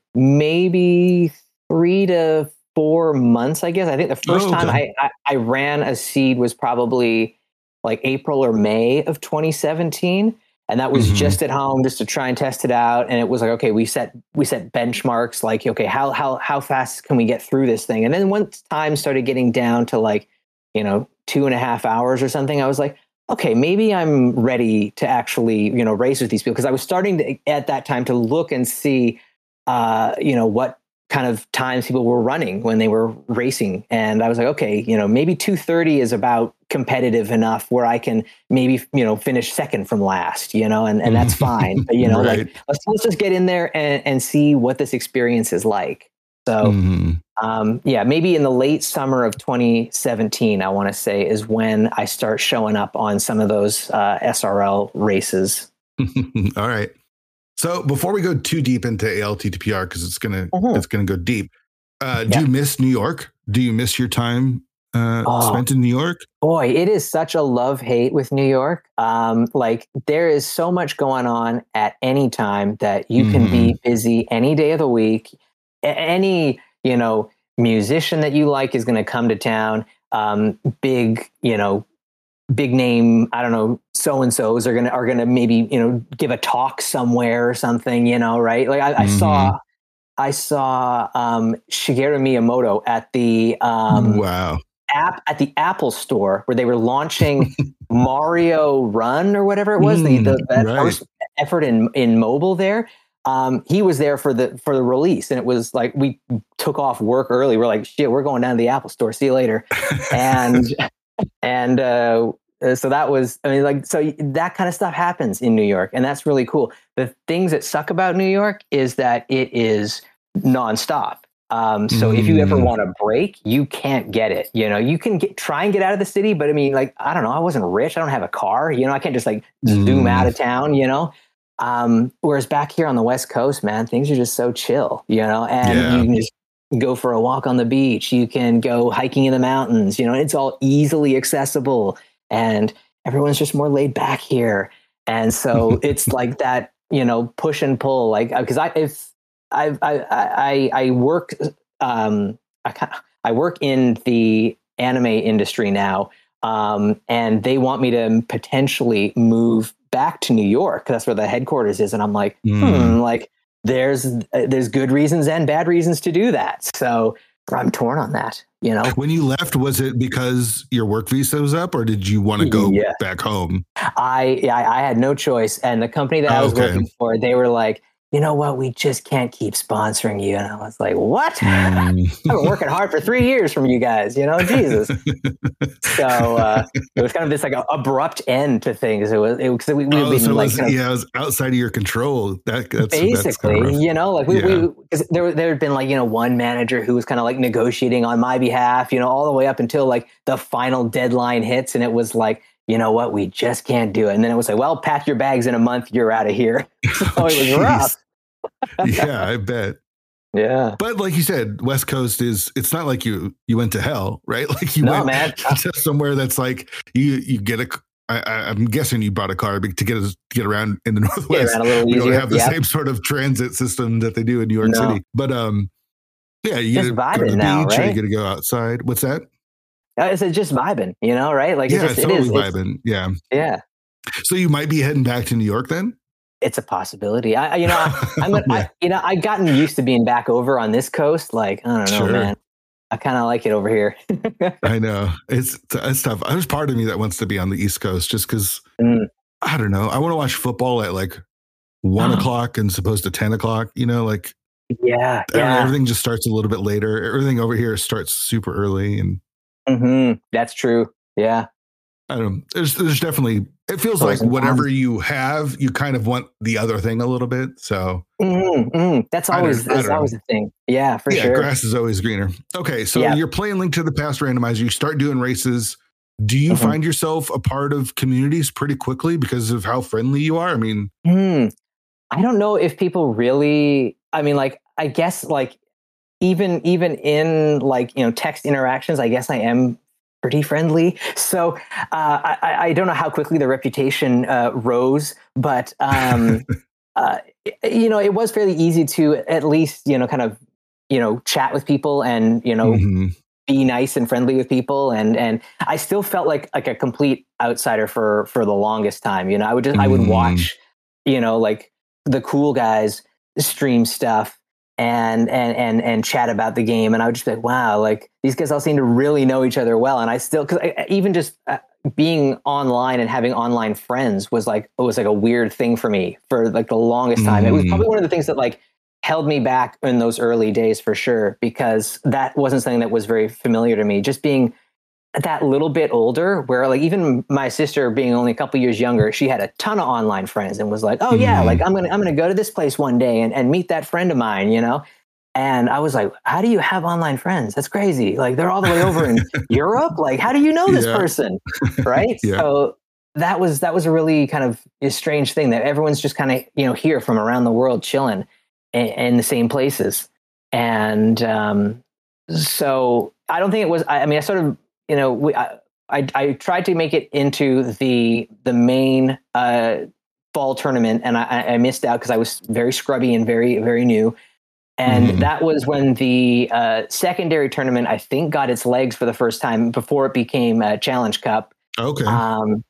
maybe three to four months, I guess. I think the first oh, okay. time I, I, I ran a seed was probably like April or May of twenty seventeen. And that was mm-hmm. just at home just to try and test it out. And it was like, okay, we set, we set benchmarks like, okay, how, how, how fast can we get through this thing? And then once time started getting down to like, you know, two and a half hours or something, I was like, okay, maybe I'm ready to actually, you know, race with these people. Cause I was starting to, at that time to look and see, uh, you know, what kind of times people were running when they were racing. And I was like, okay, you know, maybe two thirty is about competitive enough where I can maybe, you know, finish second from last, you know, and, and that's fine. But, you know, right. like, let's, let's just get in there and, and see what this experience is like. So, mm-hmm. um, yeah, maybe in the late summer of twenty seventeen, I want to say is when I start showing up on some of those uh, S R L races. All right. So before we go too deep into A L T T P R, because it's gonna mm-hmm. it's gonna go deep. Uh, do yeah. you miss New York? Do you miss your time uh, oh, spent in New York? Boy, it is such a love-hate with New York. Um, like there is so much going on at any time that you mm-hmm. can be busy any day of the week. Any, you know, musician that you like is going to come to town. Um, big, you know, big name, I don't know, so-and-sos are going to, are going to maybe, you know, give a talk somewhere or something, you know, right? Like I, I mm-hmm. saw, I saw, um, Shigeru Miyamoto at the, um, wow. app at the Apple store where they were launching Mario Run or whatever it was, mm, the, the that right. first effort in, in mobile there. Um, he was there for the, for the release. And it was like, we took off work early. We're like, shit, we're going down to the Apple store. See you later. And, and, uh, so that was, I mean, like, so that kind of stuff happens in New York, and that's really cool. The things that suck about New York is that it is nonstop. Um, so mm. if you ever want a break, you can't get it. You know, you can get, try and get out of the city, but I mean, like, I don't know, I wasn't rich. I don't have a car. You know, I can't just like mm. zoom out of town, you know? Um, whereas back here on the West Coast, man, things are just so chill, you know, and yeah. you can just go for a walk on the beach. You can go hiking in the mountains, you know, it's all easily accessible. And everyone's just more laid back here. And so it's like that, you know, push and pull, like, because I, if I, I, I, I work, um, I, I work in the anime industry now. Um, and they want me to potentially move back to New York. That's where the headquarters is. And I'm like, mm. hmm, like there's, there's good reasons and bad reasons to do that. So I'm torn on that. You know, when you left, was it because your work visa was up, or did you want to go yeah. back home? I, I I had no choice, and the company that I was okay. working for, they were like, you know what, we just can't keep sponsoring you. And I was like, what? Mm. I've been working hard for three years from you guys, you know, Jesus. So uh, it was kind of this like a, abrupt end to things. It was, it was we, we oh, been so like, it was, kind of, yeah, it was outside of your control. That that's, basically, that's kind of you know, like we, yeah. we cause there, there had been like, you know, one manager who was kind of like negotiating on my behalf, you know, all the way up until like the final deadline hits. And it was like, you know what, we just can't do it. And then it was like, well, pack your bags in a month, you're out of here. So oh, it was geez. rough. Yeah, I bet. Yeah. But like you said, West Coast is, it's not like you, you went to hell, right? Like you no, went man. to somewhere that's like, you, you get a, I, I'm guessing you bought a car to get, to get around in the Northwest. Get around a little we easier. don't have the yep. same sort of transit system that they do in New York no. City. But um, yeah, you just get to go to the now, beach, right? or you get to go outside. What's that? I said just vibing, you know, right? Like yeah, it's just, totally it is, vibing. It's, yeah. Yeah. So you might be heading back to New York then? It's a possibility. I, you know, I, I'm, yeah. I, you know, I've gotten used to being back over on this coast. Like, I don't know, sure. man. I kind of like it over here. I know it's it's tough. There's part of me that wants to be on the East Coast just because mm. I don't know. I want to watch football at like one o'clock and supposed to ten o'clock. You know, like yeah, yeah. Know, everything just starts a little bit later. Everything over here starts super early, and mm-hmm. that's true. Yeah. I don't know. There's, there's definitely, it feels like whatever you have, you kind of want the other thing a little bit. So mm-hmm, mm-hmm. that's always, that's always the thing. Yeah, for yeah, sure. Grass is always greener. Okay. So yeah. you're playing Link to the Past randomizer. You start doing races. Do you mm-hmm. find yourself a part of communities pretty quickly because of how friendly you are? I mean, mm. I don't know if people really, I mean, like, I guess like even, even in like, you know, text interactions, I guess I am pretty friendly. So uh, I, I don't know how quickly the reputation uh, rose, but um, uh, you know, it was fairly easy to at least, you know, kind of, you know, chat with people and, you know, mm-hmm. be nice and friendly with people. And, and I still felt like, like a complete outsider for, for the longest time. You know, I would just, mm-hmm. I would watch, you know, like the cool guys stream stuff and, and, and, and chat about the game. And I would just be like, wow, like these guys all seem to really know each other well. And I still, cause I, even just uh, being online and having online friends was like, it was like a weird thing for me for like the longest time. Mm. It was probably one of the things that like held me back in those early days for sure, because that wasn't something that was very familiar to me. Just being that little bit older, where like even my sister being only a couple years younger, she had a ton of online friends and was like, oh yeah, mm. like I'm going to, I'm going to go to this place one day and, and meet that friend of mine, you know? And I was like, how do you have online friends? That's crazy. Like they're all the way over in Europe. Like, how do you know this yeah. person? Right. yeah. So that was that was a really kind of a strange thing that everyone's just kind of, you know, here from around the world chilling in, in the same places. And um, so I don't think it was, I, I mean, I sort of, you know, we, I, I, I tried to make it into the the main uh, fall tournament, and I, I missed out because I was very scrubby and very, very new. And mm-hmm. that was when the uh, secondary tournament, I think, got its legs for the first time before it became a Challenge Cup. Okay. Um,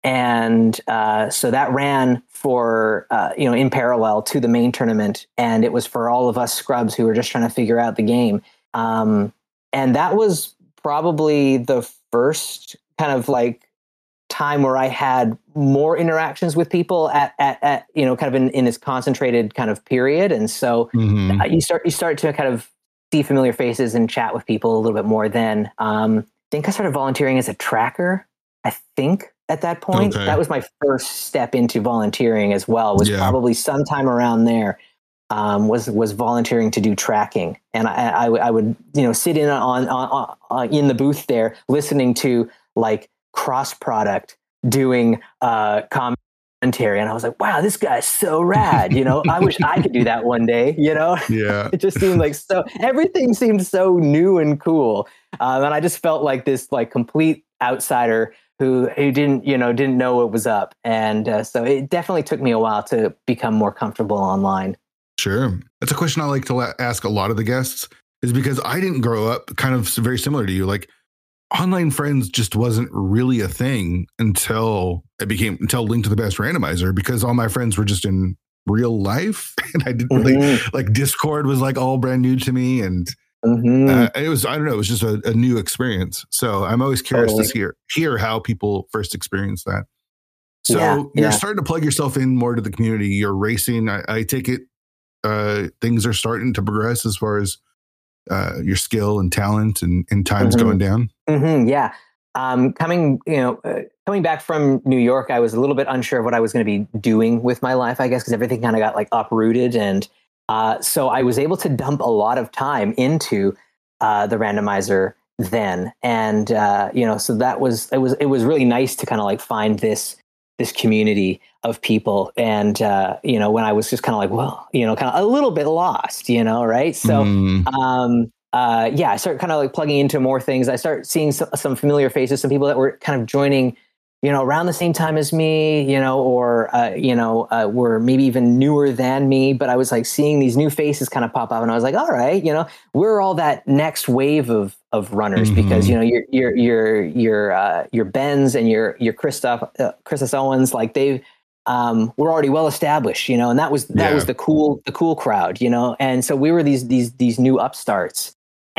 and uh, so that ran for, uh, you know, in parallel to the main tournament. And it was for all of us scrubs who were just trying to figure out the game. Um, and that was probably the first kind of like time where I had more interactions with people at, at, at you know, kind of in, in this concentrated kind of period. And so mm-hmm. uh, you start, you start to kind of see familiar faces and chat with people a little bit more then. Um, I think I started volunteering as a tracker, I think at that point. Okay. That was my first step into volunteering as well, was yeah. probably sometime around there. Um, was was volunteering to do tracking, and I, I, I would you know sit in on, on, on in the booth there, listening to like Cross Product doing uh, commentary, and I was like, wow, this guy's so rad. You know, I wish I could do that one day. You know, yeah, it just seemed like so everything seemed so new and cool, um, and I just felt like this like complete outsider who who didn't you know didn't know what was up, and uh, so it definitely took me a while to become more comfortable online. Sure. That's a question I like to la- ask a lot of the guests, is because I didn't grow up kind of very similar to you. Like online friends just wasn't really a thing until it became, until Link to the Past Randomizer, because all my friends were just in real life. And I didn't really mm-hmm. like Discord was like all brand new to me. And mm-hmm. uh, it was, I don't know, it was just a, a new experience. So I'm always curious totally. to hear, hear how people first experience that. So yeah, you're yeah. starting to plug yourself in more to the community. You're racing. I, I take it. Uh, things are starting to progress as far as uh, your skill and talent, and, and time's mm-hmm. going down. Mm-hmm, yeah. Um, coming, you know, uh, coming back from New York, I was a little bit unsure of what I was going to be doing with my life, I guess, because everything kind of got like uprooted. And uh, so I was able to dump a lot of time into uh, the randomizer then. And, uh, you know, so that was, it was, it was really nice to kind of like find this, this community of people. And, uh, you know, when I was just kind of like, well, you know, kind of a little bit lost, you know, right. So, mm. um, uh, yeah, I started kind of like plugging into more things. I started seeing some, some familiar faces, some people that were kind of joining, you know, around the same time as me, you know, or, uh, you know, uh, were maybe even newer than me, but I was like seeing these new faces kind of pop up, and I was like, all right, you know, we're all that next wave of, of runners, mm-hmm. because, you know, your, your, your, your, uh, your Benz and your, your Christoph, uh, Christoph Owens, like they've, um, were already well established, you know, and that was, that yeah. was the cool, the cool crowd, you know? And so we were these, these, these new upstarts,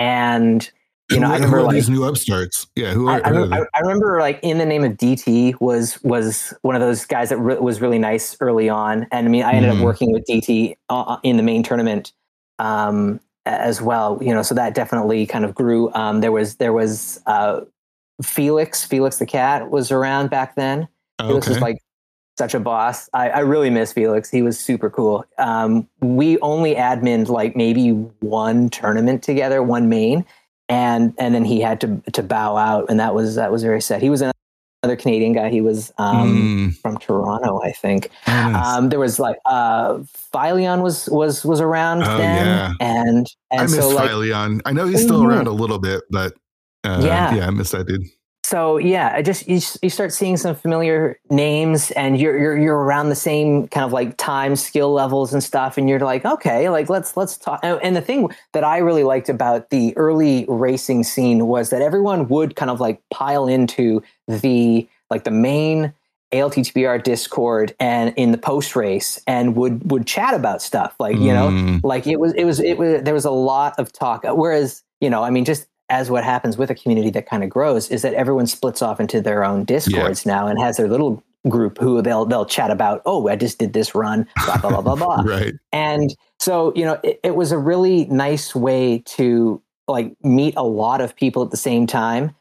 and, you know, who, I remember who are like these new upstarts. Yeah. Who are, I, who are I, I remember like In the Name of D T was, was one of those guys that re- was really nice early on. And I mean, I ended mm. up working with D T uh, in the main tournament um, as well, you know, so that definitely kind of grew. Um, there was, there was uh, Felix, Felix the cat was around back then. Okay. Felix was like such a boss. I, I really miss Felix. He was super cool. Um, we only adminned like maybe one tournament together, one main. And and then he had to to bow out, and that was that was very sad. He was another Canadian guy. He was um, mm. from Toronto, I think. Oh, nice. Um, there was like uh, Phileon was was was around oh, then, yeah. and and I miss so like Phileon. I know he's still mm-hmm. around a little bit, but uh, yeah, yeah, I miss that dude. So yeah, I just you, you start seeing some familiar names, and you're you're you're around the same kind of like time, skill levels and stuff, and you're like, okay, like let's let's talk. And the thing that I really liked about the early racing scene was that everyone would kind of like pile into the like the main A L T T P R Discord and in the post race, and would would chat about stuff like you mm. know like it was it was it was there was a lot of talk. Whereas you know I mean just. As what happens with a community that kind of grows is that everyone splits off into their own discords yeah. now and has their little group who they'll they'll chat about. Oh, I just did this run, blah blah blah blah blah. Right. And so you know, it, it was a really nice way to like meet a lot of people at the same time,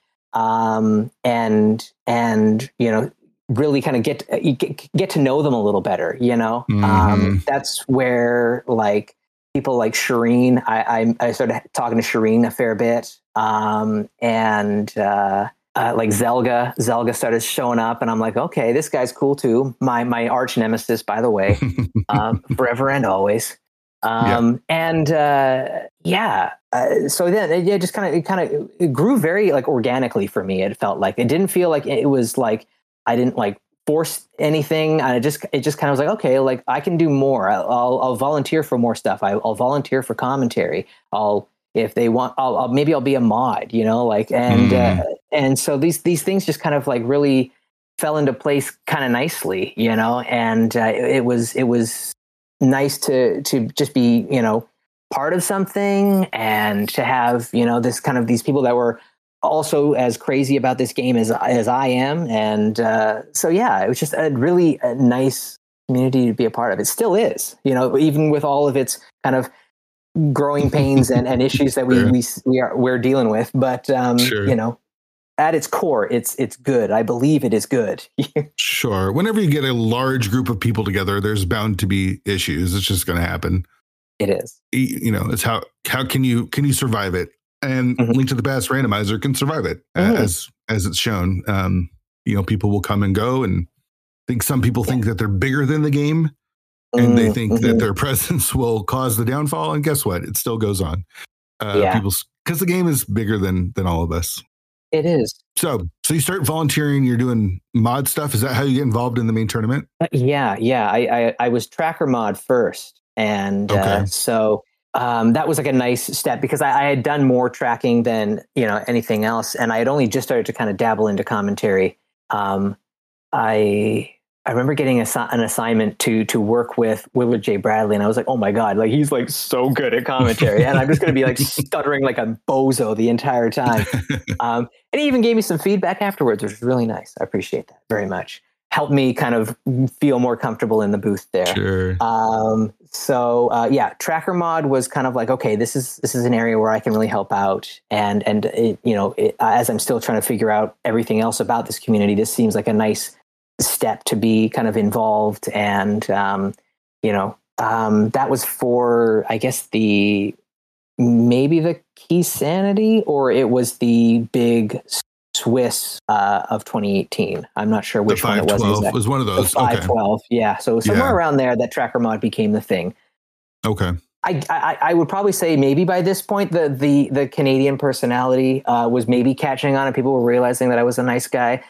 um, and and you know, really kind of get get get to know them a little better. You know, mm-hmm. um, that's where like. People like Shireen, I, I I started talking to Shireen a fair bit, um, and uh, uh, like Zelga. Zelga started showing up, and I'm like, okay, this guy's cool too. My my arch nemesis, by the way, um, forever and always. Um, yeah. And uh, yeah, uh, so then it, it just kind of it kind of it grew very like organically for me. It felt like it didn't feel like it was like I didn't like force anything. I just it just kind of was like, okay, like I can do more. I'll I'll, I'll volunteer for more stuff. I, I'll volunteer for commentary. I'll if they want, I'll, I'll maybe I'll be a mod, you know, like, and, mm. uh, and so these, these things just kind of like really fell into place kind of nicely, you know, and uh, it, it was, it was nice to, to just be, you know, part of something and to have, you know, this kind of these people that were also as crazy about this game as, as I am. And uh, so, yeah, it was just a really a nice community to be a part of. It still is, you know, even with all of its kind of growing pains and, and issues that we, sure. we we are we're dealing with, but um, sure. you know, at its core, it's it's good. I believe it is good. Sure. Whenever you get a large group of people together, there's bound to be issues. It's just going to happen. It is. You know, it's how how can you can you survive it? And mm-hmm. Link to the Past randomizer can survive it mm-hmm. as as it's shown. Um, you know, people will come and go, and I think some people yeah. think that they're bigger than the game. And they think mm-hmm. that their presence will cause the downfall. And guess what? It still goes on. Uh, yeah. People, because the game is bigger than than all of us. It is. So, so you start volunteering. You're doing mod stuff. Is that how you get involved in the main tournament? Uh, yeah, yeah. I, I I was tracker mod first, and okay. uh, so um, that was like a nice step because I, I had done more tracking than you know anything else, and I had only just started to kind of dabble into commentary. Um, I. I remember getting a, an assignment to to work with Willard J. Bradley, and I was like, "Oh my god, like he's like so good at commentary," and I'm just going to be like stuttering like a bozo the entire time. Um, and he even gave me some feedback afterwards, which was really nice. I appreciate that very much. Helped me kind of feel more comfortable in the booth there. Sure. Um, so uh, yeah, tracker mod was kind of like, okay, this is this is an area where I can really help out, and and it, you know, it, as I'm still trying to figure out everything else about this community, this seems like a nice step to be kind of involved. And um you know um that was for I guess the maybe the Key Sanity, or it was the big Swiss uh of twenty eighteen. I'm not sure which one it was exactly. It was one of those. The five twelve. Okay. Yeah, so somewhere yeah. around there that tracker mod became the thing. Okay. I, I I would probably say maybe by this point the the the Canadian personality uh was maybe catching on, and people were realizing that I was a nice guy.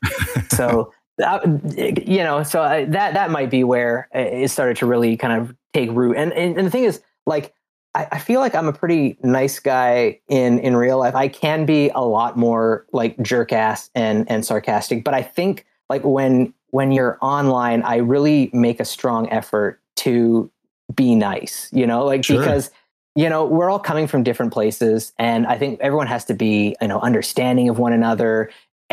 So Uh, you know, so I, that that might be where it started to really kind of take root. And and, and the thing is, like, I, I feel like I'm a pretty nice guy in in real life. I can be a lot more like jerk ass and and sarcastic, but I think like when when you're online, I really make a strong effort to be nice. You know, like sure. because you know we're all coming from different places, and I think everyone has to be you know understanding of one another,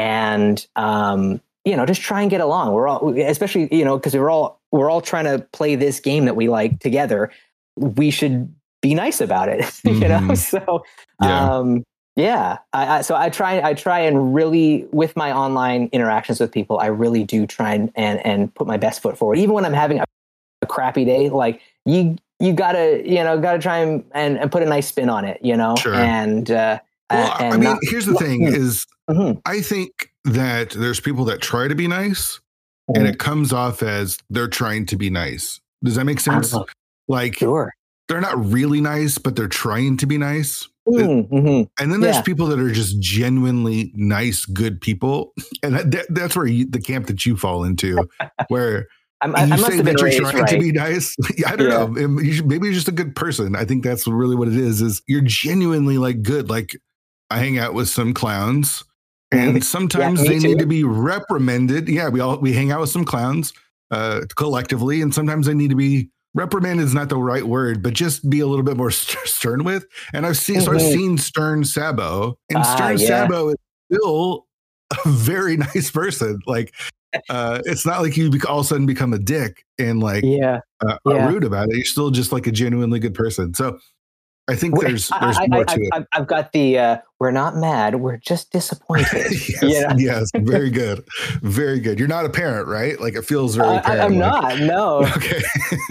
and um. you know, just try and get along. We're all, especially, you know, because we're all, we're all trying to play this game that we like together. We should be nice about it, mm-hmm. you know? So, yeah. um, yeah. I, I, so I try, I try and really, with my online interactions with people, I really do try and, and, and put my best foot forward. Even when I'm having a, a crappy day, like you, you gotta, you know, gotta try and, and, and put a nice spin on it, you know? Sure. And, uh, well, and I mean, not, here's the well, thing is, mm-hmm. I think that there's people that try to be nice mm-hmm. and it comes off as they're trying to be nice. Does that make sense? Like sure. they're not really nice, but they're trying to be nice. Mm-hmm. And then there's yeah. people that are just genuinely nice, good people. And that, that's where you, the camp that you fall into, where I'm, I, you I must say have been that you're raised trying right. to be nice. I don't yeah. know. You should, maybe you're just a good person. I think that's really what it is, is you're genuinely like good. Like I hang out with some clowns. And sometimes yeah, they too. need to be reprimanded. Yeah, we all we hang out with some clowns uh, collectively, and sometimes they need to be reprimanded. Is not the right word, but just be a little bit more st- stern with. And I've seen, mm-hmm. so I've seen Stern Sabo, and ah, Stern yeah. Sabo is still a very nice person. Like uh, it's not like you all of a sudden become a dick and like yeah. Uh, yeah. rude about it. You're still just like a genuinely good person. So. I think there's there's I, more I, to I, it. I've got the uh, we're not mad, we're just disappointed. yes, you know? yes, very good, very good. You're not a parent, right? Like it feels very. Uh, I, I'm not. No. Okay.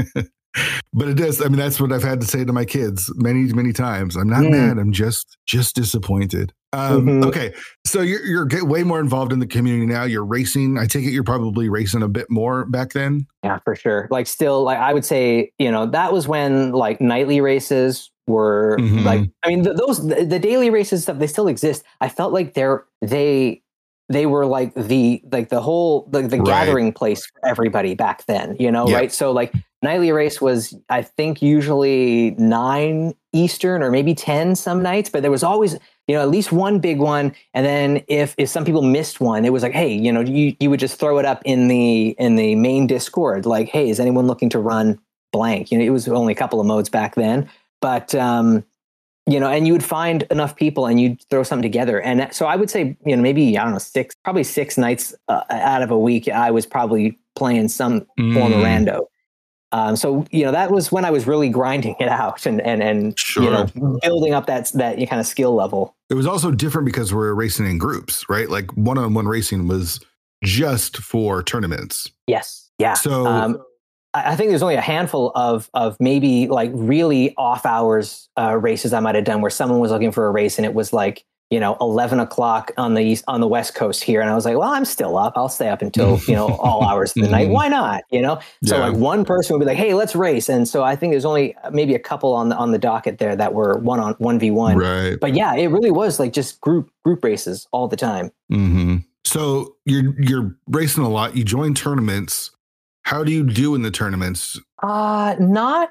But it does. I mean, that's what I've had to say to my kids many, many times. I'm not mm. mad. I'm just just disappointed. Um, mm-hmm. Okay, so you're you're get way more involved in the community now. You're racing. I take it you're probably racing a bit more back then. Yeah, for sure. Like still, like I would say, you know, that was when like nightly races were mm-hmm. like. I mean, the, those the, the daily races stuff, they still exist. I felt like they're they they were like the like the whole the, the right. gathering place for everybody back then. You know, yep. right? So like nightly race was, I think, usually nine Eastern or maybe ten some nights, but there was always, you know, at least one big one. And then if, if some people missed one, it was like, hey, you know, you, you would just throw it up in the, in the main Discord. Like, hey, is anyone looking to run blank? You know, it was only a couple of modes back then, but, um, you know, and you would find enough people and you'd throw something together. And so I would say, you know, maybe, I don't know, six, probably six nights uh, out of a week, I was probably playing some mm. form of rando. Um, so, you know, that was when I was really grinding it out and, and, and sure. you know, building up that, that kind of skill level. It was also different because we're racing in groups, right? Like one-on-one racing was just for tournaments. Yes. Yeah. So um, I think there's only a handful of, of maybe like really off hours uh, races I might've done where someone was looking for a race and it was like, you know, eleven o'clock on the east, on the West Coast here. And I was like, well, I'm still up. I'll stay up until, you know, all hours of the night. Why not? You know? So yeah. like one person would be like, hey, let's race. And so I think there's only maybe a couple on the, on the docket there that were one on one v one. Right. But yeah, it really was like just group, group races all the time. Mm-hmm. So you're, you're racing a lot. You join tournaments. How do you do in the tournaments? Uh, not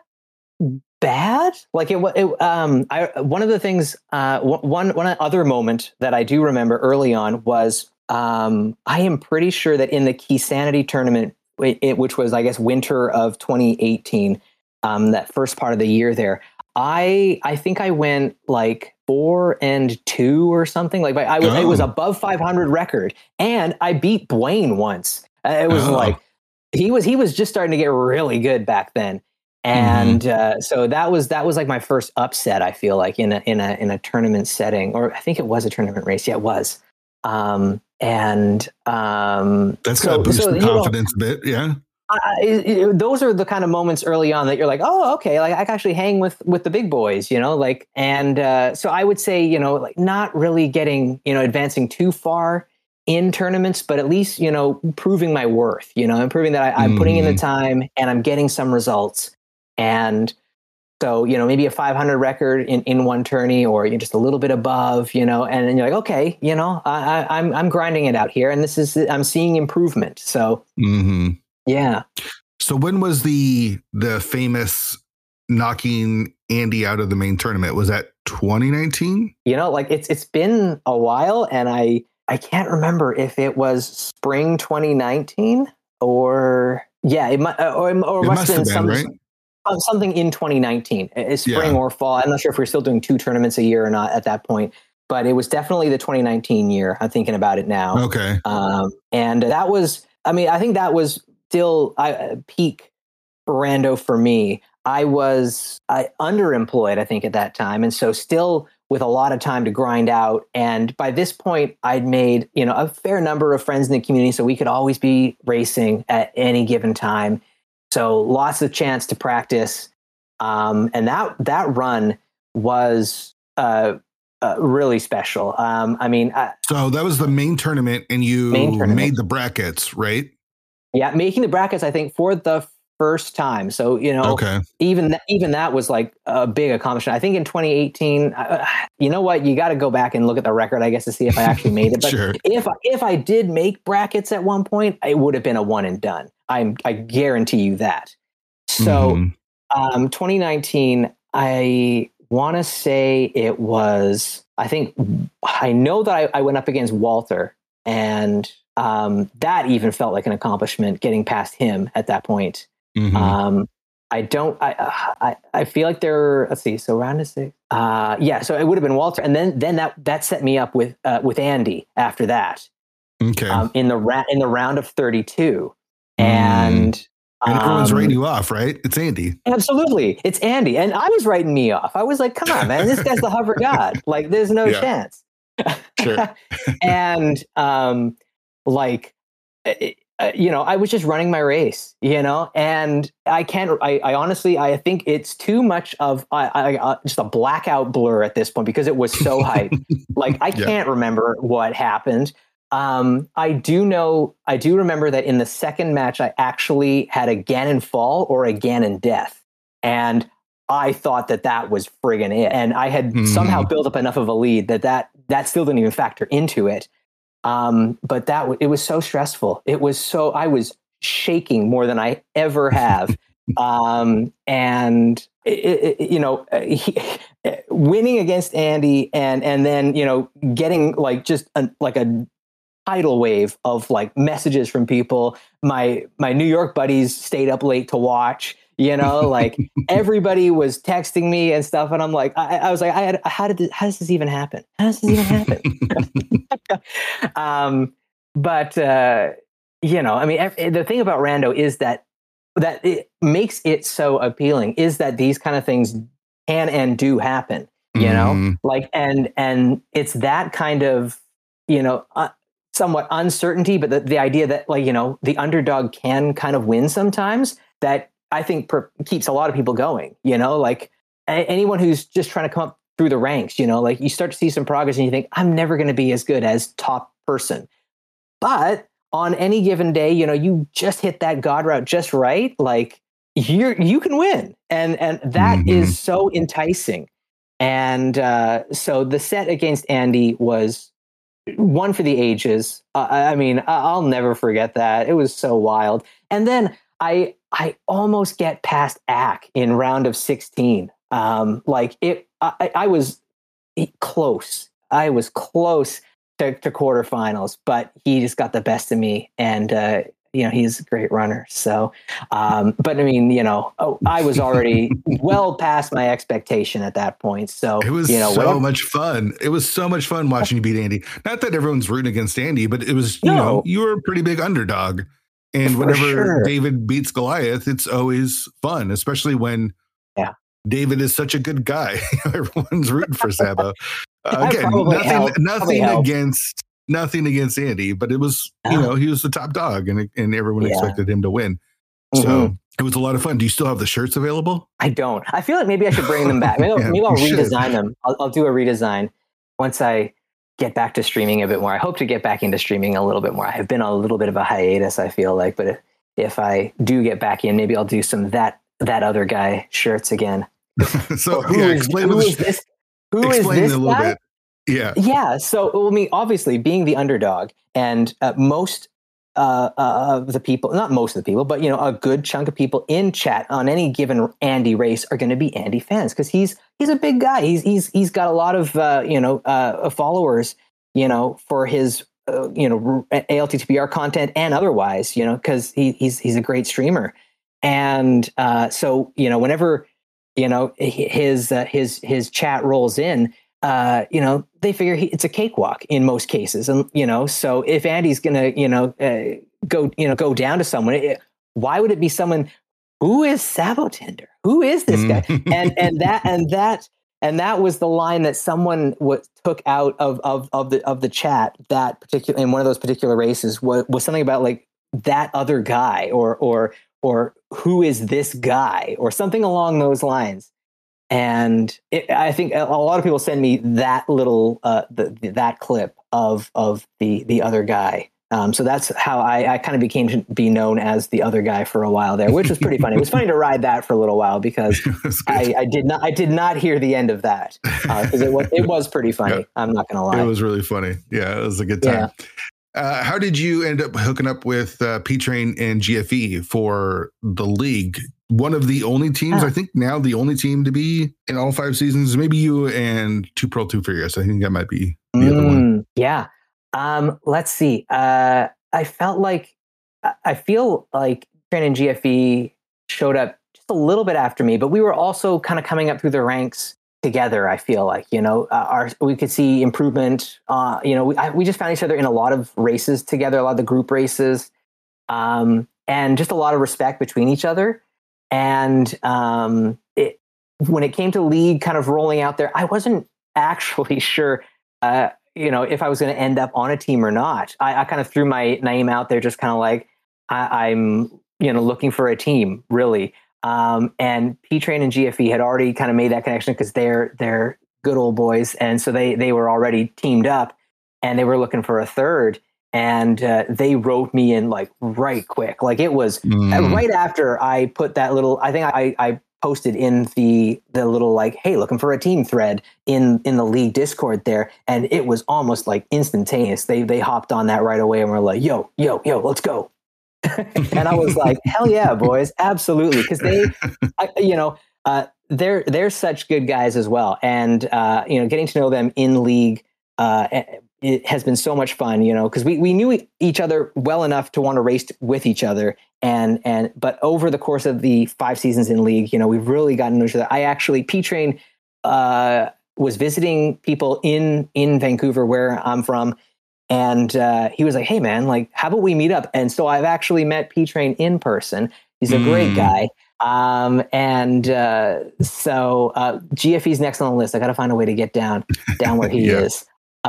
bad. Like it, it um, I, one of the things, uh, one, one other moment that I do remember early on was, um, I am pretty sure that in the Keysanity tournament, it, it, which was, I guess, winter of twenty eighteen, um, that first part of the year there, I, I think I went like four and two or something. Like I was, oh. it was above five hundred record, and I beat Dwayne once. It was oh. like, he was, he was just starting to get really good back then. And mm-hmm. uh, so that was that was like my first upset. I feel like in a in a in a tournament setting, or I think it was a tournament race. Yeah, it was. Um, and um, that's so, got to boost so, the confidence know, a bit. Yeah. I, it, those are the kind of moments early on that you're like, oh, okay, like I can actually hang with with the big boys, you know, like. And uh, so I would say, you know, like not really getting, you know, advancing too far in tournaments, but at least, you know, proving my worth, you know, and proving that I, I'm mm-hmm. putting in the time and I'm getting some results. And so, you know, maybe a five hundred record in, in one tourney, or you're just a little bit above, you know, and then you're like, okay, you know, I, I, I'm I'm grinding it out here, and this is I'm seeing improvement. So, mm-hmm. yeah. So when was the the famous knocking Andy out of the main tournament? Was that twenty nineteen? You know, like it's it's been a while, and I I can't remember if it was spring twenty nineteen or yeah, it might or, or it must have been, been some. Right? Something in twenty nineteen, spring yeah. or fall. I'm not sure if we're still doing two tournaments a year or not at that point, but it was definitely the twenty nineteen year. I'm thinking about it now. Okay. Um, and that was, I mean, I think that was still uh, peak rando for me. I was I, underemployed, I think, at that time. And so still with a lot of time to grind out. And by this point, I'd made, you know, a fair number of friends in the community, so we could always be racing at any given time. So lots of chance to practice. Um, and that that run was uh, uh, really special. Um, I mean... I, so that was the main tournament, and you tournament. made the brackets, right? Yeah, making the brackets, I think, for the first time. So, you know, okay. even, th- even that was like a big accomplishment. I think in twenty eighteen, uh, you know what? You got to go back and look at the record, I guess, to see if I actually made it. But sure. if, if I did make brackets at one point, it would have been a one and done. I'm, I guarantee you that. So, mm-hmm. um, twenty nineteen, I want to say it was, I think, I know that I, I went up against Walter, and um, that even felt like an accomplishment, getting past him at that point. Mm-hmm. Um, I don't, I, I, I feel like there, let's see, so round of six, uh, yeah, so it would have been Walter. And then, then that, that set me up with, uh, with Andy after that. Okay. Um, in the ra- in the round of thirty-two. And, mm. and everyone's um, writing you off, right? It's Andy. Absolutely. It's Andy. And I was writing me off. I was like, come on, man, this guy's the hover god. Like, there's no yeah. chance. Sure. And, um, like, it, uh, you know, I was just running my race, you know, and I can't, I, I honestly, I think it's too much of I, I, uh, just a blackout blur at this point because it was so hype. Like, I yeah. can't remember what happened. Um, I do know, I do remember that in the second match, I actually had a Ganon fall or a Ganon death. And I thought that that was friggin' it. And I had mm. somehow built up enough of a lead that that, that still didn't even factor into it. Um, but that w- it was so stressful. It was so, I was shaking more than I ever have. um, and it, it, you know, he, winning against Andy and, and then, you know, getting like just a, like a tidal wave of like messages from people. My, my New York buddies stayed up late to watch, you know, like everybody was texting me and stuff. And I'm like, I, I was like, I had, how did this, how does this even happen? How does this even happen? um, but, uh, you know, I mean, the thing about Rando is that, that it makes it so appealing is that these kind of things can and do happen, you know, mm. like, and, and it's that kind of, you know, uh, somewhat uncertainty, but the, the idea that like, you know, the underdog can kind of win sometimes, that I think per- keeps a lot of people going, you know, like a- anyone who's just trying to come up through the ranks, you know, like you start to see some progress and you think, I'm never going to be as good as top person. But on any given day, you know, you just hit that God route just right. Like you're, you can win. And, and that mm-hmm. is so enticing. And uh, so the set against Andy was one for the ages. Uh, I mean, I'll never forget that. It was so wild. And then I, I almost get past A C in round of sixteen. Um, like it, I, I was close. I was close to, to quarterfinals, but he just got the best of me. And, uh, you know, he's a great runner. So, um, but I mean, you know, oh, I was already well past my expectation at that point. So it was you know, so whatever. much fun. It was so much fun watching you beat Andy. Not that everyone's rooting against Andy, but it was, you no. know, you were a pretty big underdog. And For whenever sure. David beats Goliath, it's always fun, especially when yeah. David is such a good guy. Everyone's rooting for Sabo. Uh, again, nothing, helped. nothing against, nothing against Andy, but it was, oh. you know, he was the top dog, and and everyone yeah. expected him to win. So mm-hmm. it was a lot of fun. Do you still have the shirts available? I don't. I feel like maybe I should bring them back. Maybe, yeah, maybe I'll redesign should. them. I'll, I'll do a redesign once I get back to streaming a bit more. I hope to get back into streaming a little bit more. I have been on a little bit of a hiatus, I feel like, but if, if I do get back in, maybe I'll do some that that other guy shirts again. so who yeah, is, explain who the, is this? Who explain is this a little guy? bit. Yeah. Yeah. So, I mean, obviously being the underdog and uh, most uh, uh, of the people, not most of the people, but, you know, a good chunk of people in chat on any given Andy race are going to be Andy fans because he's he's a big guy. He's he's he's got a lot of, uh, you know, uh, followers, you know, for his, uh, you know, A L T T P R content and otherwise, you know, because he, he's he's a great streamer. And uh, so, you know, whenever, you know, his uh, his his chat rolls in, uh, you know, they figure he, it's a cakewalk in most cases. And, you know, so if Andy's going to, you know, uh, go, you know, go down to someone, it, why would it be someone who is Sabo Tender? Who is this guy? and, and that, and that, and that was the line that someone w- took out of, of, of the, of the chat that particular, in one of those particular races was, was something about like that other guy or, or, or who is this guy or something along those lines. And it, I think a lot of people send me that little uh, the, the, that clip of of the the other guy. Um, so that's how I, I kind of became to be known as the other guy for a while there, which was pretty funny. It was funny to ride that for a little while because I, I did not I did not hear the end of that because uh, it was it was pretty funny. Yeah. I'm not going to lie. It was really funny. Yeah, it was a good time. Yeah. Uh, how did you end up hooking up with uh, P-Train and G F E for the league? One of the only teams, huh. I think now the only team to be in all five seasons, maybe you and Two Pearl, Two Furious. I think that might be the mm, other one. Yeah. Um, let's see. Uh, I felt like, I feel like Train and G F E showed up just a little bit after me, but we were also kind of coming up through the ranks together. I feel like, you know, uh, our, we could see improvement. Uh, you know, we, I, we just found each other in a lot of races together, a lot of the group races, um, and just a lot of respect between each other. And um, it, when it came to league kind of rolling out there, I wasn't actually sure, uh, you know, if I was going to end up on a team or not. I, I kind of threw my name out there, just kind of like, I, I'm, you know, looking for a team really. Um, and P-Train and G F E had already kind of made that connection because they're, they're good old boys. And so they, they were already teamed up and they were looking for a third. And uh, they wrote me in like right quick. Like it was mm. right after I put that little, I think I, I posted in the, the little like, hey, looking for a team thread in, in the league Discord there. And it was almost like instantaneous. They, they hopped on that right away and were like, yo, yo, yo, let's go. And I was like, hell yeah, boys. Absolutely. Cause they, I, you know, uh, they're, they're such good guys as well. And, uh, you know, getting to know them in league, uh, it has been so much fun, you know, because we, we knew each other well enough to want to race with each other. And, and, but over the course of the five seasons in league, you know, we've really gotten to know each other. I actually, P-Train, uh, was visiting people in, in Vancouver where I'm from. And, uh, he was like, hey man, like, how about we meet up? And so I've actually met P-Train in person. He's a mm. great guy. Um, and, uh, so, uh, G F E's next on the list. I got to find a way to get down, down where he yeah. is.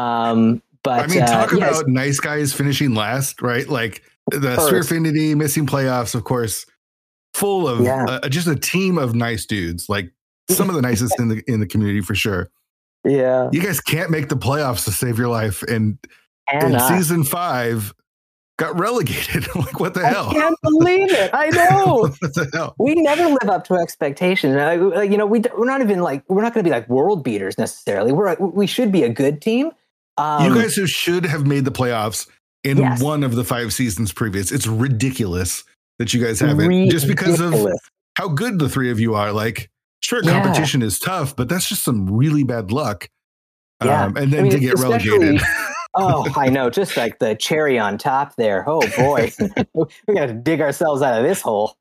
Um, but I mean, talk uh, about yes. nice guys finishing last, right? Like the Spherefinity missing playoffs, of course, full of yeah. uh, just a team of nice dudes, like some of the nicest in the, in the community for sure. Yeah. You guys can't make the playoffs to save your life. And in uh, season five got relegated. Like, what the I hell? I can't believe it. I know. What the hell? We never live up to expectations. Like, you know, we, we're not even like, we're not going to be like world beaters necessarily. We're we should be a good team. Um, you guys who should have made the playoffs in yes. one of the five seasons previous. It's ridiculous that you guys haven't ridiculous. Just because of how good the three of you are. Like, sure, competition yeah. is tough, but that's just some really bad luck. Yeah. Um, and then I mean, to get relegated. Oh, I know. Just like the cherry on top there. Oh boy, we got to dig ourselves out of this hole.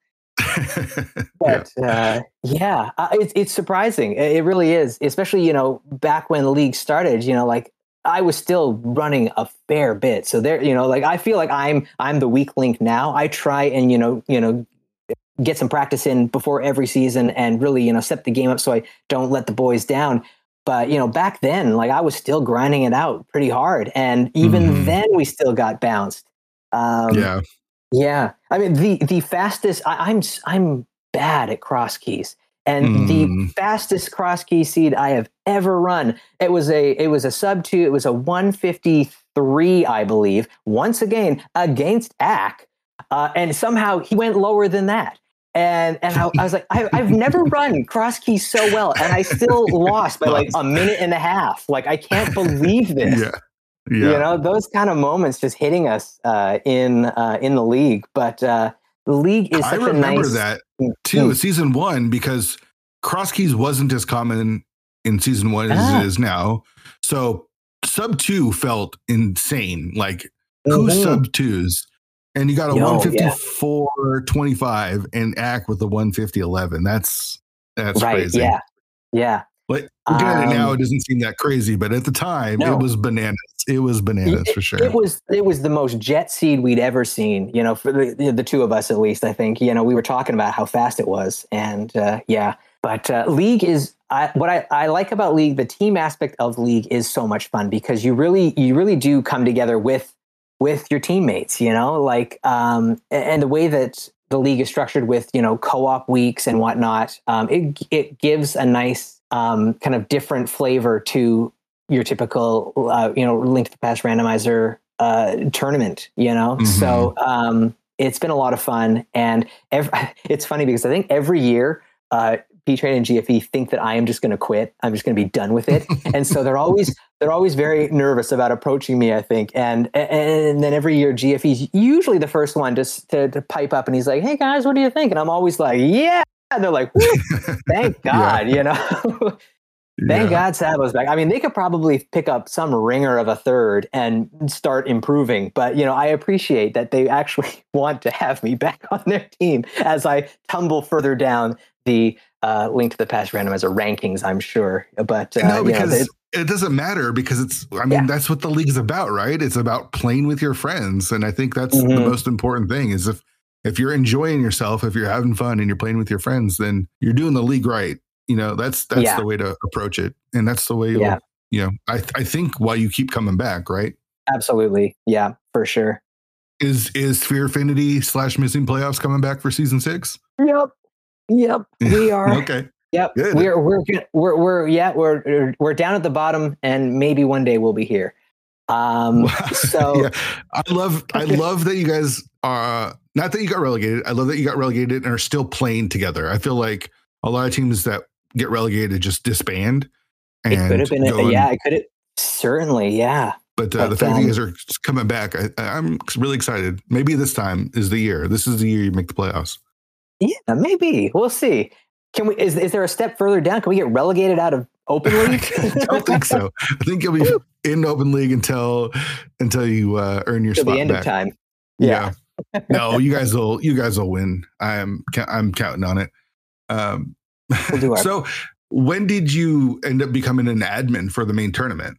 But yeah, uh, yeah uh, it's it's surprising. It really is, especially, you know, back when the league started, you know, like I was still running a fair bit. So there, you know, like I feel like I'm I'm the weak link now. I try and, you know, you know, get some practice in before every season and really, you know, set the game up so I don't let the boys down. But, you know, back then, like I was still grinding it out pretty hard. And even mm. then we still got bounced. Um, yeah. Yeah. I mean, the, the fastest I, I'm, I'm bad at cross keys. And mm. the fastest cross key seed I have ever run, it was a it was a sub two, it was a one fifty-three, I believe, once again against A C. Uh, and somehow he went lower than that. And and I, I was like, I, I've never run cross keys so well, and I still lost by like a minute and a half. Like, I can't believe this. Yeah. Yeah. You know, those kind of moments just hitting us uh, in uh, in the league. But uh, the league is such I remember a nice that too, season one, because cross keys wasn't as common in season one as ah. it is now. So sub two felt insane. Like, mm-hmm. who's sub twos? And you got a Yo, one fifty-four yeah. twenty-five and A C with the one fifty eleven. That's that's right, crazy. Yeah. Yeah. Like, looking at um, it now, it doesn't seem that crazy, but at the time, no. it was bananas. It was bananas it, for sure. It was it was the most jet seed we'd ever seen. You know, for the the two of us at least. I think, you know, we were talking about how fast it was, and uh, yeah. But uh, League is I, what I, I like about League. The team aspect of League is so much fun because you really you really do come together with with your teammates. You know, like um, and the way that the League is structured with, you know, co-op weeks and whatnot. Um, it it gives a nice um, kind of different flavor to your typical, uh, you know, Link to the Past randomizer uh, tournament, you know? Mm-hmm. So um, it's been a lot of fun. And every, it's funny because I think every year uh, P-Train and G F E think that I am just going to quit. I'm just going to be done with it. And so they're always, they're always very nervous about approaching me, I think. And, and then every year G F E's usually the first one just to, to pipe up and he's like, hey guys, what do you think? And I'm always like, yeah. And they're like, thank God, you know, thank yeah. God Sabo's back. I mean, they could probably pick up some ringer of a third and start improving. But, you know, I appreciate that they actually want to have me back on their team as I tumble further down the uh, Link to the Past randomizer rankings, I'm sure. But uh, no, because you know, it, it doesn't matter because it's, I mean, yeah. that's what the league is about, right? It's about playing with your friends. And I think that's mm-hmm. the most important thing is if, If you're enjoying yourself, if you're having fun and you're playing with your friends, then you're doing the league right. You know, that's that's yeah. the way to approach it. And that's the way you'll, yeah. you know, I I think why you keep coming back, right? Absolutely. Yeah, for sure. Is is Sphere Affinity slash Missing Playoffs coming back for season six? Yep. Yep. We are. Okay. Yep. Good. We're we're we're we're yeah we're we're down at the bottom, and maybe one day we'll be here. Um. So yeah, I love I love that you guys are not that you got relegated. I love that you got relegated and are still playing together. I feel like a lot of teams that get relegated just disband. And it could have been. A, yeah, it could have certainly. Yeah. But, uh, but the fact um, that you guys are coming back, I, I'm really excited. Maybe this time is the year. This is the year you make the playoffs. Yeah, maybe. We'll see. Can we? Is is there a step further down? Can we get relegated out of Open League? I don't think so. I think you'll be in Open League until until you uh, earn your Till spot the end back. of time. Yeah. yeah. No, you guys will. You guys will win. I'm I'm counting on it. Um, we'll do our so, when did you end up becoming an admin for the main tournament?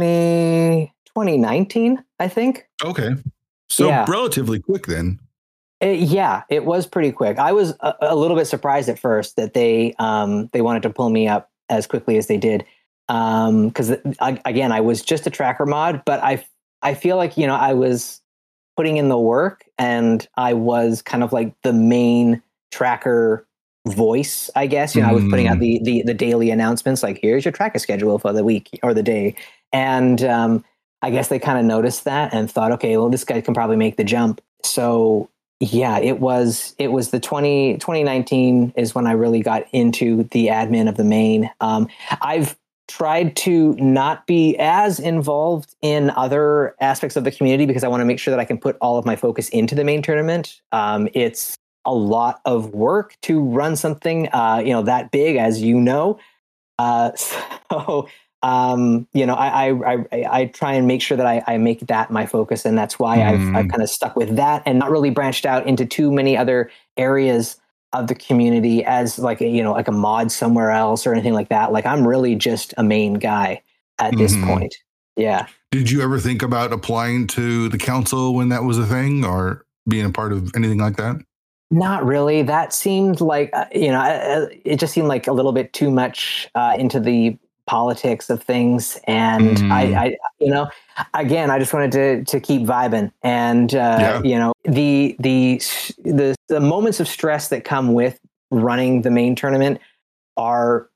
twenty, twenty nineteen, I think. Okay. So yeah. Relatively quick then. It, yeah, it was pretty quick. I was a, a little bit surprised at first that they um, they wanted to pull me up as quickly as they did. Because um, again, I was just a tracker mod, but I I feel like, you know, I was putting in the work, and I was kind of like the main tracker voice, I guess. You know, mm. I was putting out the, the the daily announcements, like, here's your tracker schedule for the week or the day. And um, I guess they kind of noticed that and thought, okay, well, this guy can probably make the jump. So yeah, it was it was the twenty, twenty nineteen is when I really got into the admin of the main. Um, I've tried to not be as involved in other aspects of the community because I want to make sure that I can put all of my focus into the main tournament. Um, it's a lot of work to run something, uh, you know, that big, as you know. Uh, so, um, you know, I, I, I, I try and make sure that I, I make that my focus. And that's why mm. I've, I've kind of stuck with that and not really branched out into too many other areas of the community as like, a, you know, like a mod somewhere else or anything like that. Like, I'm really just a main guy at mm-hmm. this point. Yeah. Did you ever think about applying to the council when that was a thing, or being a part of anything like that? Not really. That seemed like, uh, you know, it just seemed like a little bit too much uh, into the politics of things. And mm. I, I, you know, again, I just wanted to to keep vibing. And, uh, yeah. you know, the, the, the, the moments of stress that come with running the main tournament are,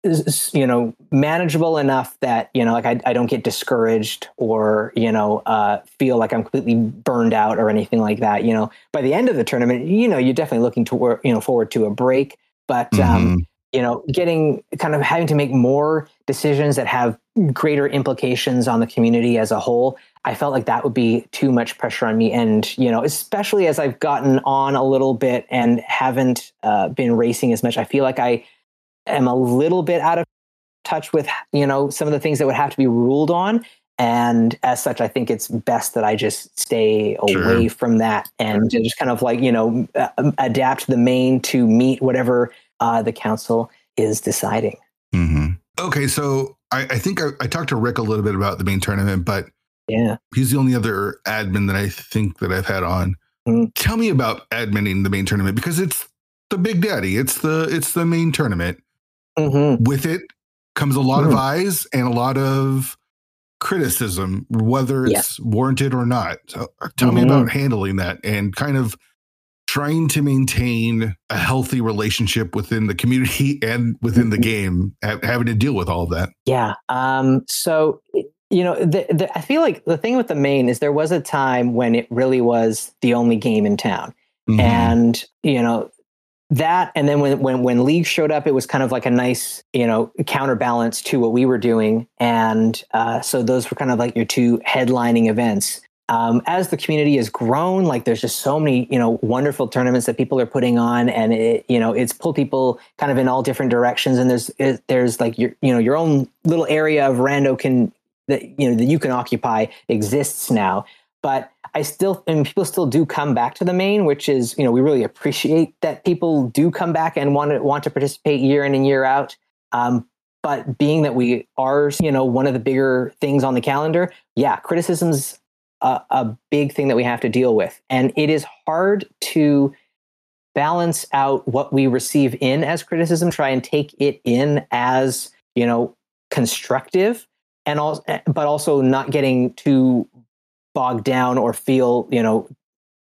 you know, manageable enough that, you know, like I, I don't get discouraged or, you know, uh, feel like I'm completely burned out or anything like that. You know, by the end of the tournament, you know, you're definitely looking to work, you know, forward to a break, but, mm-hmm. um, you know, getting kind of having to make more decisions that have greater implications on the community as a whole. I felt like that would be too much pressure on me. And, you know, especially as I've gotten on a little bit and haven't uh, been racing as much, I feel like I am a little bit out of touch with, you know, some of the things that would have to be ruled on. And as such, I think it's best that I just stay away sure. from that and just kind of like, you know, uh, adapt the main to meet whatever uh, the council is deciding. Mm-hmm. Okay, so I, I think I, I talked to Rick a little bit about the main tournament, but yeah, he's the only other admin that I think that I've had on. Mm-hmm. Tell me about adminning the main tournament, because it's the big daddy. It's the it's the main tournament. Mm-hmm. With it comes a lot mm-hmm. of eyes and a lot of criticism, whether it's yeah. warranted or not. So tell mm-hmm. me about handling that and kind of trying to maintain a healthy relationship within the community and within mm-hmm. the game, ha- having to deal with all of that. Yeah. Um, so, you know, the, the, I feel like the thing with the main is there was a time when it really was the only game in town. Mm-hmm. And, you know, that, and then when, when, when League showed up, it was kind of like a nice, you know, counterbalance to what we were doing. And uh, so those were kind of like your two headlining events. Um, as the community has grown, like there's just so many, you know, wonderful tournaments that people are putting on, and it, you know, it's pulled people kind of in all different directions. And there's, it, there's like your, you know, your own little area of rando can, that, you know, that you can occupy exists now. But I still, and people still do come back to the main, which is, you know, we really appreciate that people do come back and want to want to participate year in and year out. Um, but being that we are, you know, one of the bigger things on the calendar, yeah, criticism's a, a big thing that we have to deal with. And it is hard to balance out what we receive in as criticism, try and take it in as, you know, constructive, and also, but also not getting too bogged down or feel, you know,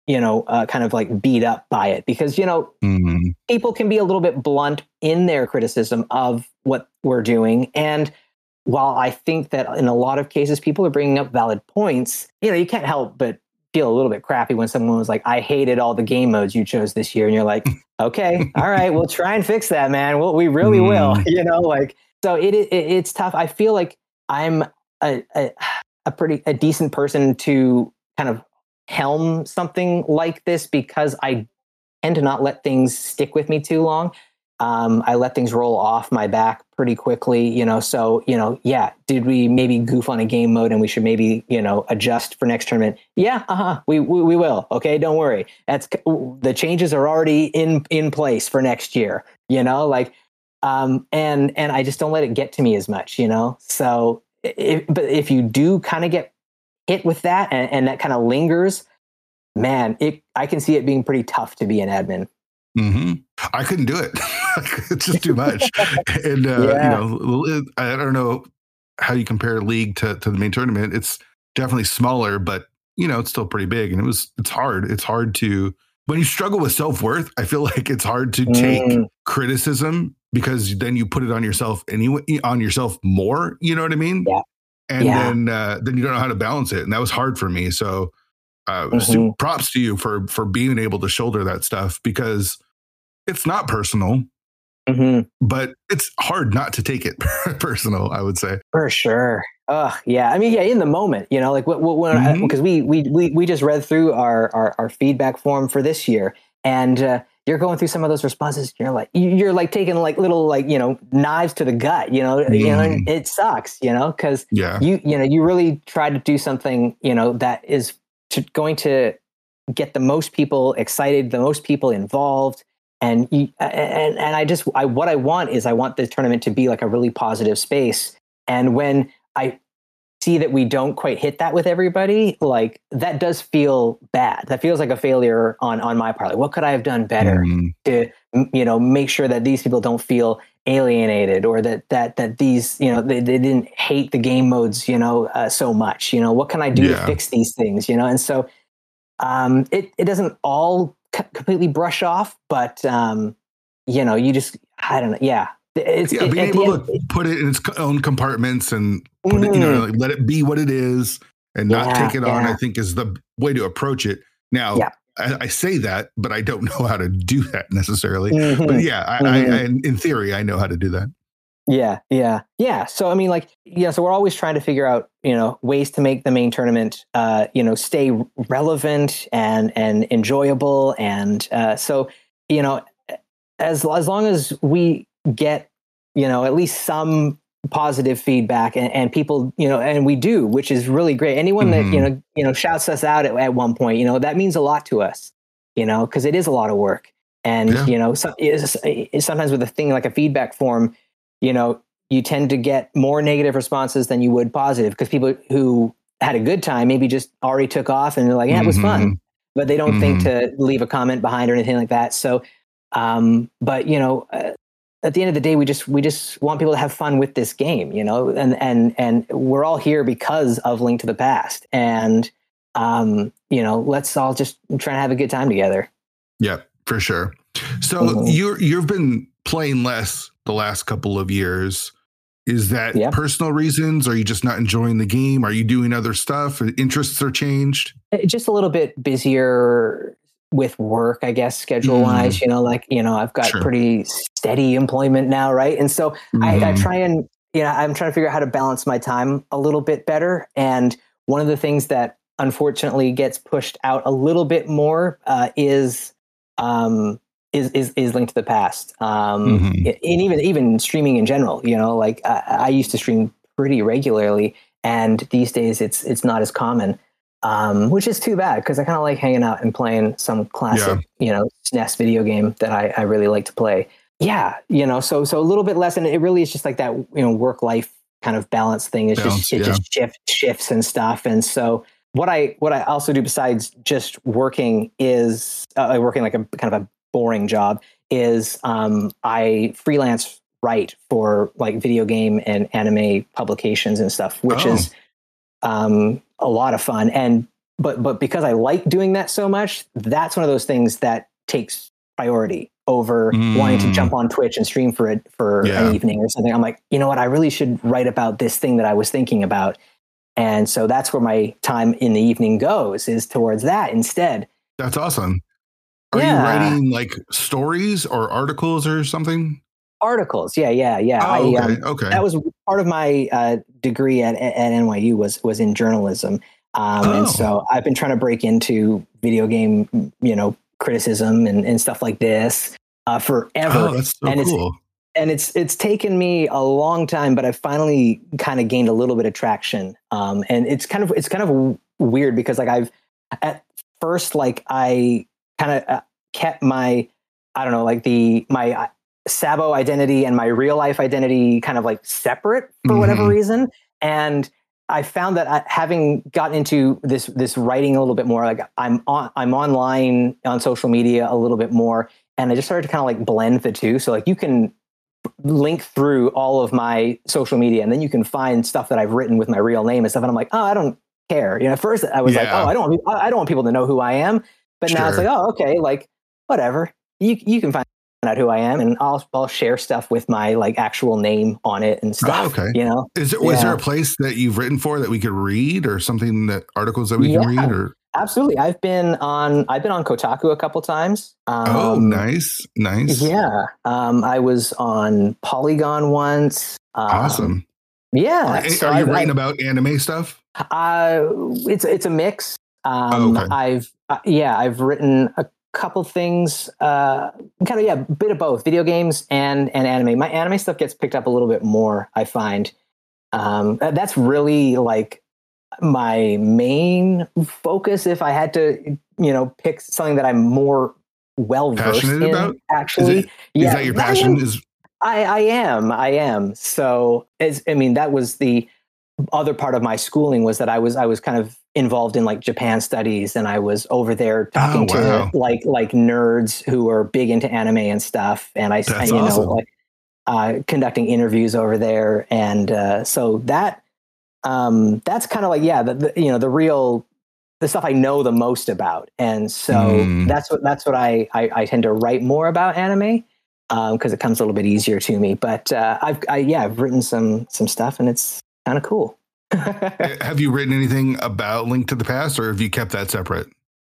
you know, uh, kind of like beat up by it because, you know, mm-hmm. people can be a little bit blunt in their criticism of what we're doing. And while I think that in a lot of cases, people are bringing up valid points, you know, you can't help but feel a little bit crappy when someone was like, I hated all the game modes you chose this year. And you're like, okay, all right, we'll try and fix that, man. Well, we really mm. will, you know, like, so it, it it's tough. I feel like I'm a, a, a pretty, a decent person to kind of helm something like this because I tend to not let things stick with me too long. Um, I let things roll off my back pretty quickly, you know, so, you know, yeah, did we maybe goof on a game mode and we should maybe, you know, adjust for next tournament? Yeah, uh-huh, we, we, we will. Okay, don't worry. That's the changes are already in, in place for next year, you know, like, um, and, and I just don't let it get to me as much, you know? So, if, but if you do kind of get hit with that and, and that kind of lingers, man, it, I can see it being pretty tough to be an admin. Mm-hmm. I couldn't do it. It's just too much. And, uh, yeah. you know, I don't know how you compare League to, to the main tournament. It's definitely smaller, but, you know, it's still pretty big. And it was, it's hard. It's hard to, when you struggle with self-worth, I feel like it's hard to take mm. criticism because then you put it on yourself anyway, on yourself more, you know what I mean? Yeah. And yeah. then, uh, then you don't know how to balance it. And that was hard for me. So, uh, mm-hmm. props to you for, for being able to shoulder that stuff because it's not personal, mm-hmm. but it's hard not to take it personal, I would say. For sure. Oh, yeah. I mean, yeah, in the moment, you know, like what, what, when mm-hmm. I, because we, we, we, we just read through our, our, our feedback form for this year and, uh, you're going through some of those responses. You're like, you're like taking like little, like, you know, knives to the gut, you know, mm. you know, and it sucks, you know, cause yeah. you, you know, you really try to do something, you know, that is to, going to get the most people excited, the most people involved. And, you, and, and I just, I, what I want is I want the tournament to be like a really positive space. And when I see that we don't quite hit that with everybody, like that does feel bad. That feels like a failure on, on my part. Like, what could I have done better mm. to, you know, make sure that these people don't feel alienated or that, that, that these, you know, they, they didn't hate the game modes, you know, uh, so much, you know, what can I do yeah. to fix these things, you know? And so um, it, it doesn't all c- completely brush off, but um, you know, you just, I don't know. Yeah. It's, yeah, it, being able end, to put it in its own compartments and put mm, it, you know, like let it be what it is and yeah, not take it on, yeah. I think is the way to approach it. Now, yeah. I, I say that, but I don't know how to do that necessarily. Mm-hmm. But yeah, I, mm-hmm. I, I, in theory, I know how to do that. Yeah, yeah, yeah. So, I mean, like, yeah, so we're always trying to figure out, you know, ways to make the main tournament, uh, you know, stay relevant and, and enjoyable. And uh, so, you know, as, as long as we get, you know, at least some positive feedback and, and people, you know, and we do, which is really great. Anyone mm-hmm. that, you know, you know, shouts us out at, at one point, you know, that means a lot to us, you know, because it is a lot of work. And, yeah. you know, so, it's, it's sometimes with a thing like a feedback form, you know, you tend to get more negative responses than you would positive because people who had a good time maybe just already took off and they're like, yeah, it was mm-hmm. fun, but they don't mm-hmm. think to leave a comment behind or anything like that. So, um, but, you know, uh, at the end of the day, we just we just want people to have fun with this game, you know, and and and we're all here because of Link to the Past. And, um, you know, let's all just try to have a good time together. Yeah, for sure. So mm-hmm. you're you've been playing less the last couple of years. Is that yeah. personal reasons? Are you just not enjoying the game? Are you doing other stuff? Interests are changed? Just a little bit busier with work, I guess, schedule wise, mm. you know, like, you know, I've got sure. pretty steady employment now. Right. And so mm. I, I try and, you know, I'm trying to figure out how to balance my time a little bit better. And one of the things that unfortunately gets pushed out a little bit more uh, is, um, is, is, is Link to the Past. Um, mm-hmm. and even, even streaming in general, you know, like I, I used to stream pretty regularly and these days it's, it's not as common. Um, which is too bad because I kind of like hanging out and playing some classic, yeah. you know, S N E S video game that I, I really like to play. Yeah, you know, so so a little bit less, and it really is just like that, you know, work life kind of balance thing. It's balance, just it yeah. just shift, shifts and stuff. And so what I what I also do besides just working is uh, working like a kind of a boring job is um, I freelance write for like video game and anime publications and stuff, which oh. is um, a lot of fun. And but but because I like doing that so much, that's one of those things that takes priority over mm. wanting to jump on Twitch and stream for it for yeah. an evening or something. I'm like, you know what, I really should write about this thing that I was thinking about. And so that's where my time in the evening goes, is towards that instead. That's awesome. Are yeah. you writing like stories or articles or something? Articles. Yeah, yeah, yeah. Oh, okay, I, um, okay. That was part of my uh, degree at, at N Y U was, was in journalism. Um, oh. And so I've been trying to break into video game, you know, criticism and, and stuff like this uh, forever. Oh, that's so and cool. It's, and it's it's taken me a long time, but I finally kind of gained a little bit of traction. Um, and it's kind of it's kind of weird because like I've at first like I kind of uh, kept my I don't know like the my uh, Sabo identity and my real life identity kind of like separate for mm-hmm. whatever reason. And I found that I, having gotten into this this writing a little bit more, like I'm on I'm online on social media a little bit more, and I just started to kind of like blend the two. So like you can link through all of my social media, and then you can find stuff that I've written with my real name and stuff. And I'm like, oh, I don't care. You know, at first I was yeah. like, oh, I don't want I don't want people to know who I am. But sure. now it's like, oh, okay, like whatever. You you can find out who I am, and I'll I'll share stuff with my like actual name on it and stuff. Oh, okay. You know, is there was yeah. there a place that you've written for that we could read, or something that articles that we yeah, can read? Or absolutely, I've been on I've been on Kotaku a couple times. Um, oh, nice, nice. Yeah, um, I was on Polygon once. Um, awesome. Yeah. Are, so are you I've, writing I've, about anime stuff? Uh, it's it's a mix. Um, oh, okay. I've uh, yeah, I've written a couple things, uh, kind of, yeah, a bit of both video games and, and anime. My anime stuff gets picked up a little bit more, I find. Um, that's really like my main focus. If I had to, you know, pick something that I'm more well versed in, about? actually, is, it, yeah, is that your passion? Is I, I am, I am. So, as I mean, that was the other part of my schooling, was that I was I was kind of involved in like Japan studies, and I was over there talking oh, wow. to like like nerds who are big into anime and stuff, and I, I you awesome. know like uh, conducting interviews over there, and uh, so that um, that's kind of like yeah the, the you know the real the stuff I know the most about, and so mm. that's what that's what I, I I tend to write more about anime because um, it comes a little bit easier to me. But uh, I've I, yeah I've written some some stuff, and it's kind of cool. Have you written anything about Link to the Past, or have you kept that separate?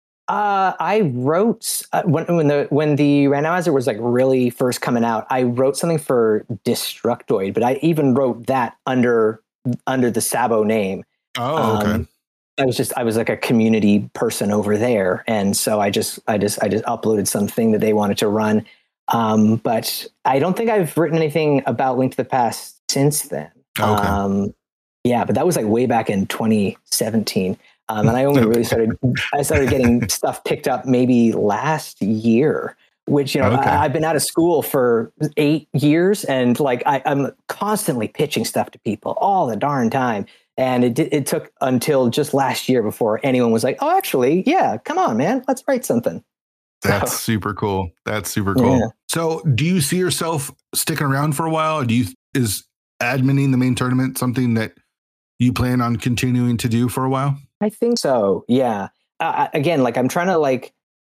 Uh, I wrote uh, when when the when the randomizer was like really first coming out. I wrote something for Destructoid, but I even wrote that under under the Sabo name. Oh, okay. Um, I was just I was like a community person over there, and so I just I just I just uploaded something that they wanted to run. Um, but I don't think I've written anything about Link to the Past since then. Okay. Um, Yeah, but that was like way back in twenty seventeen. Um, and I only really started, I started getting stuff picked up maybe last year, which, you know, okay. I, I've been out of school for eight years and like I, I'm constantly pitching stuff to people all the darn time. And it it took until just last year before anyone was like, oh, actually, yeah, come on, man, let's write something. That's so, super cool. That's super cool. Yeah. So do you see yourself sticking around for a while? Or do you, is adminning the main tournament something that you plan on continuing to do for a while? I think so. Yeah. Uh, again, like I'm trying to like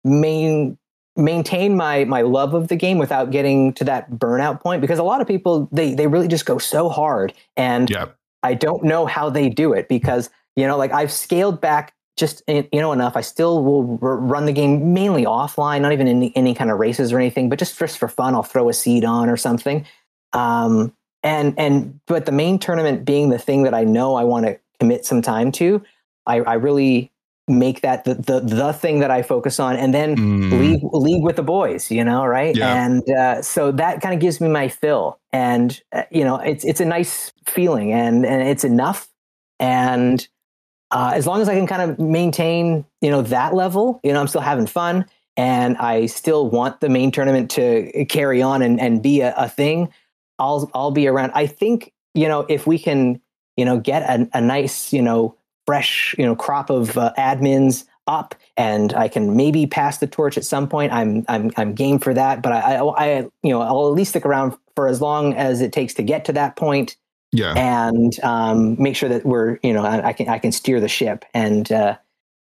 main maintain my my love of the game without getting to that burnout point, because a lot of people they they really just go so hard, and yep. I don't know how they do it, because you know like I've scaled back just you know enough. I still will r- run the game mainly offline, not even in any, any kind of races or anything, but just just for fun. I'll throw a seed on or something. Um, And and but the main tournament being the thing that I know I want to commit some time to, I, I really make that the, the the thing that I focus on, and then mm. league league with the boys, you know, right? Yeah. And uh, so that kind of gives me my fill, and uh, you know, it's it's a nice feeling, and and it's enough, and uh, as long as I can kind of maintain, you know, that level, you know, I'm still having fun, and I still want the main tournament to carry on and and be a, a thing. I'll I'll be around. I think, you know, if we can, you know, get a, a nice, you know, fresh, you know, crop of uh, admins up, and I can maybe pass the torch at some point, I'm I'm I'm game for that. But I I, I you know I'll at least stick around for as long as it takes to get to that point. Yeah, and um, make sure that we're, you know, I, I can I can steer the ship, and uh,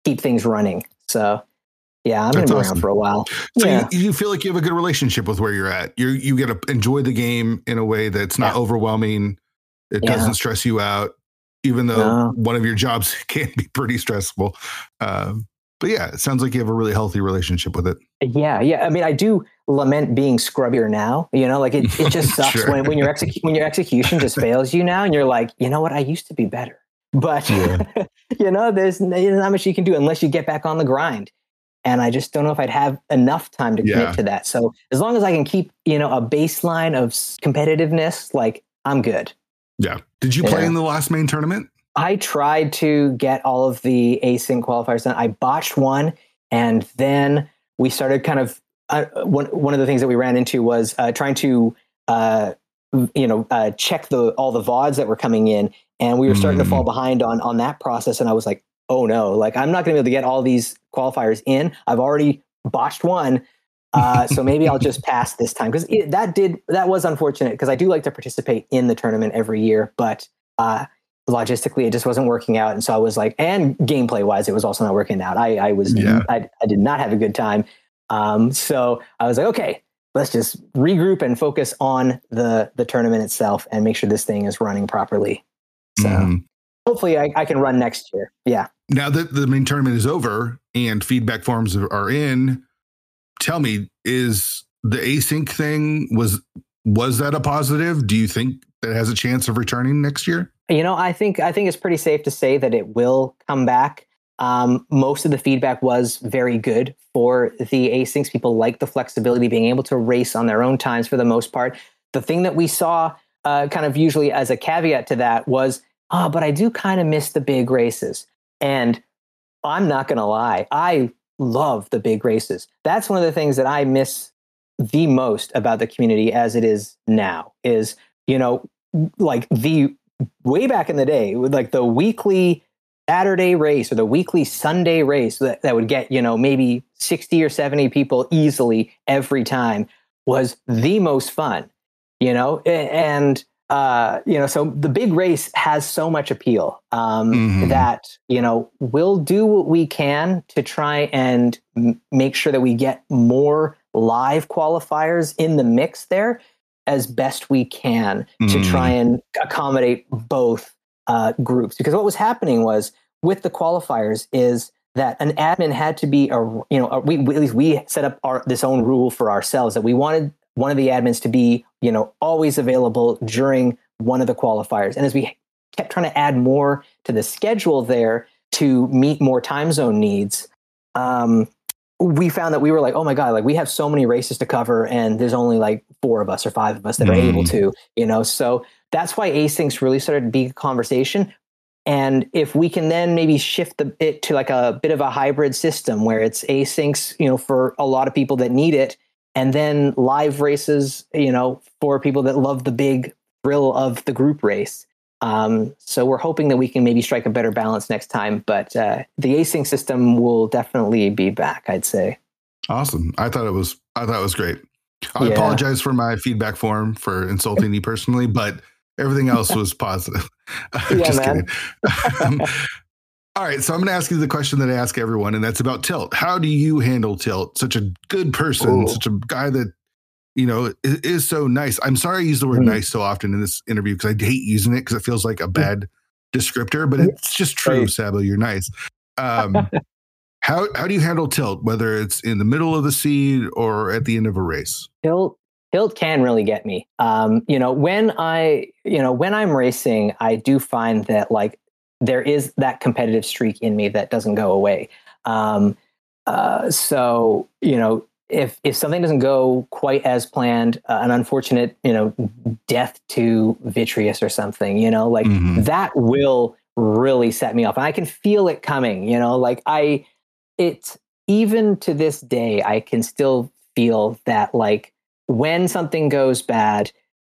keep things running. So yeah, I'm going to be awesome. around for a while. So yeah. you, you feel like you have a good relationship with where you're at. You you get to enjoy the game in a way that's not yeah. overwhelming. It yeah. doesn't stress you out, even though no. one of your jobs can be pretty stressful. Um, but yeah, it sounds like you have a really healthy relationship with it. Yeah, yeah. I mean, I do lament being scrubbier now. You know, like it, it just sucks sure. when when your execu- when your execution just fails you now, and you're like, you know what, I used to be better. But yeah. you know, there's, there's not much you can do unless you get back on the grind. And I just don't know if I'd have enough time to commit yeah. to that. So as long as I can keep, you know, a baseline of competitiveness, like I'm good. Yeah. Did you play yeah. in the last main tournament? I tried to get all of the async qualifiers done. I botched one, and then we started kind of uh, one. One of the things that we ran into was uh, trying to, uh, you know, uh, check the all the V O Ds that were coming in, and we were starting mm. to fall behind on on that process. And I was like, oh no, like I'm not going to be able to get all these qualifiers in. I've already botched one. Uh, so maybe I'll just pass this time, because that did, that was unfortunate, because I do like to participate in the tournament every year, but uh, logistically it just wasn't working out. And so I was like, and gameplay wise, it was also not working out. I, I was, yeah. I, I did not have a good time. Um, so I was like, okay, let's just regroup and focus on the, the tournament itself and make sure this thing is running properly. So mm. hopefully I, I can run next year. Yeah. Now that the main tournament is over and feedback forms are in, tell me, is the async thing, was was that a positive? Do you think that has a chance of returning next year? You know, I think I think it's pretty safe to say that it will come back. Um, most of the feedback was very good for the asyncs. People like the flexibility, being able to race on their own times for the most part. The thing that we saw uh, kind of usually as a caveat to that was, oh, but I do kind of miss the big races. And I'm not going to lie, I love the big races. That's one of the things that I miss the most about the community as it is now, is, you know, like the way back in the day with like the weekly Saturday race or the weekly Sunday race that, that would get, you know, maybe sixty or seventy people easily every time was the most fun, you know, and Uh, you know, so the big race has so much appeal um, mm-hmm. that, you know, we'll do what we can to try and m- make sure that we get more live qualifiers in the mix there as best we can mm-hmm. to try and accommodate both uh, groups. Because what was happening was with the qualifiers is that an admin had to be, a, you know, a, we, we, at least we set up our, this own rule for ourselves that we wanted one of the admins to be, you know, always available during one of the qualifiers. And as we kept trying to add more to the schedule there to meet more time zone needs, um, we found that we were like, oh my God, like we have so many races to cover and there's only like four of us or five of us that mm. are able to, you know, so that's why asyncs really started to be a conversation. And if we can then maybe shift the, it to like a bit of a hybrid system where it's asyncs, you know, for a lot of people that need it, and then live races, you know, for people that love the big thrill of the group race. Um, so we're hoping that we can maybe strike a better balance next time. But uh, the async system will definitely be back, I'd say. Awesome. I thought it was. I thought it was great. I yeah. apologize for my feedback form for insulting you personally, but everything else was positive. Yeah, Just man. kidding. um, All right, so I'm going to ask you the question that I ask everyone, and that's about Tilt. How do you handle Tilt? Such a good person, Ooh. such a guy that, you know, is, is so nice. I'm sorry I use the word mm. nice so often in this interview because I hate using it because it feels like a bad descriptor, but it's just true, right. Sabo, you're nice. Um, how how do you handle Tilt, whether it's in the middle of the seed or at the end of a race? Tilt Tilt can really get me. Um, you know, when I, you know, when I'm racing, I do find that like there is that competitive streak in me that doesn't go away. Um, uh, so, you know, if, if something doesn't go quite as planned, uh, an unfortunate, you know, death to Vitreous or something, you know, like mm-hmm. that will really set me off. And I can feel it coming, you know, like I, it, even to this day, I can still feel that like when something goes bad,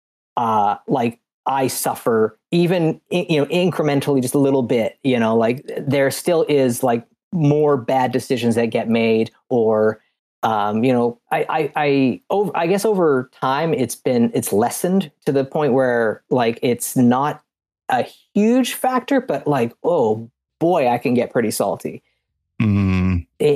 uh, like I suffer even, you know, incrementally, just a little bit, you know, like there still is like more bad decisions that get made or, um, you know, I, I, I, over, I guess over time it's been, it's lessened to the point where like, it's not a huge factor, but like, oh boy, I can get pretty salty. Mm.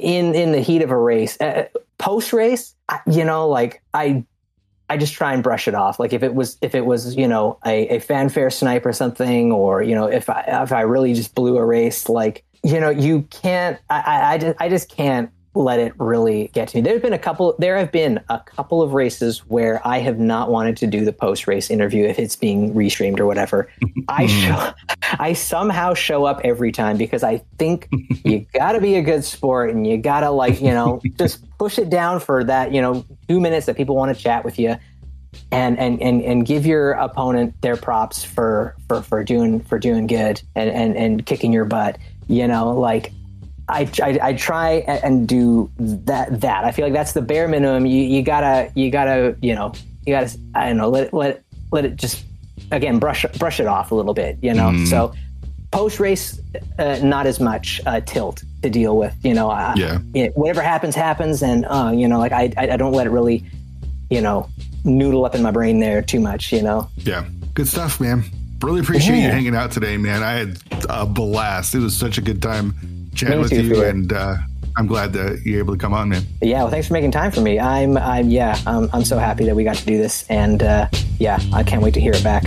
in, in the heat of a race, uh, post race, you know, like I, I just try and brush it off. Like if it was, if it was, you know, a, a fanfare snipe or something, or, you know, if I, if I really just blew a race, like, you know, you can't, I, I, I just, I just can't let it really get to me. There've been a couple, there have been a couple of races where I have not wanted to do the post race interview if it's being restreamed or whatever. I show, I somehow show up every time because I think you gotta be a good sport and you gotta like, you know, just push it down for that, you know, two minutes that people want to chat with you and, and, and, and give your opponent their props for, for, for doing, for doing good and, and, and kicking your butt, you know, like, I, I I try and do that. That I feel like that's the bare minimum. You you gotta you gotta you know you gotta I don't know let it, let it, let it just again brush brush it off a little bit. You know, mm. so post race uh, not as much uh, tilt to deal with. You know, uh, yeah. You know, whatever happens happens, and uh, you know, like I I don't let it really you know noodle up in my brain there too much. You know. Yeah, good stuff, man. Really appreciate yeah. you hanging out today, man. I had a blast. It was such a good time chatting with too, you, and uh, I'm glad that you're able to come on, man. Yeah, well, thanks for making time for me. I'm, I'm, yeah, I'm, I'm so happy that we got to do this, and uh, yeah, I can't wait to hear it back.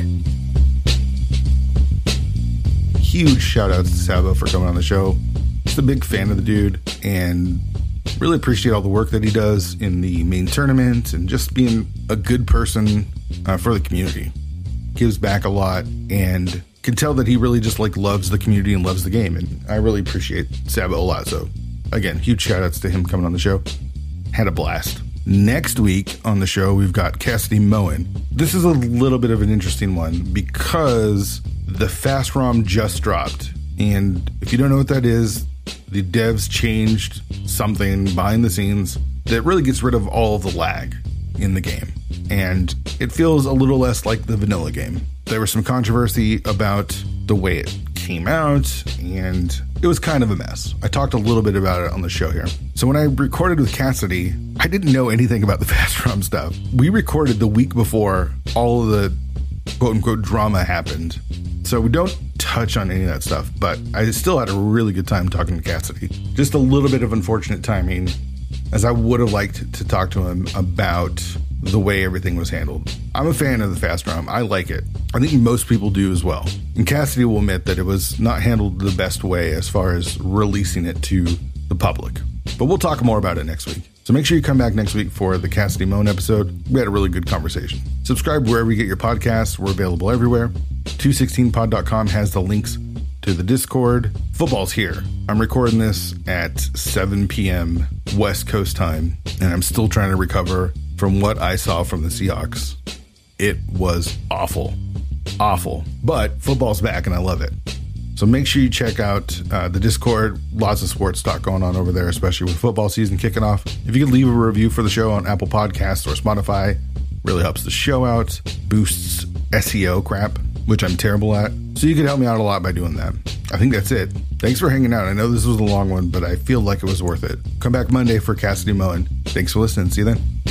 Huge shout out to Sabo for coming on the show. Just a big fan of the dude, and really appreciate all the work that he does in the main tournament, and just being a good person uh, for the community. Gives back a lot, and can tell that he really just like loves the community and loves the game, and I really appreciate Sabo a lot. So again, huge shout outs to him coming on the show. Had a blast. Next week on the show, we've got Cassidy Moen. This is a little bit of an interesting one because the Fast ROM just dropped, and if you don't know what that is, the devs changed something behind the scenes that really gets rid of all of the lag in the game, and it feels a little less like the vanilla game. There was some controversy about the way it came out, and it was kind of a mess. I talked a little bit about it on the show here. So when I recorded with Cassidy, I didn't know anything about the Fast ROM stuff. We recorded the week before all of the quote-unquote drama happened, so we don't touch on any of that stuff, but I still had a really good time talking to Cassidy. Just a little bit of unfortunate timing, as I would have liked to talk to him about the way everything was handled. I'm a fan of the Fast ROM. I like it. I think most people do as well. And Cassidy will admit that it was not handled the best way as far as releasing it to the public. But we'll talk more about it next week. So make sure you come back next week for the Cassidy Moen episode. We had a really good conversation. Subscribe wherever you get your podcasts. We're available everywhere. two sixteen pod dot com has the links to the Discord. Football's here. I'm recording this at seven p.m. West Coast time, and I'm still trying to recover from what I saw from the Seahawks. It was awful. Awful. But football's back, and I love it. So make sure you check out uh, the Discord. Lots of sports talk going on over there, especially with football season kicking off. If you could leave a review for the show on Apple Podcasts or Spotify, really helps the show out, boosts S E O crap, which I'm terrible at. So you could help me out a lot by doing that. I think that's it. Thanks for hanging out. I know this was a long one, but I feel like it was worth it. Come back Monday for Cassidy Moen. Thanks for listening. See you then.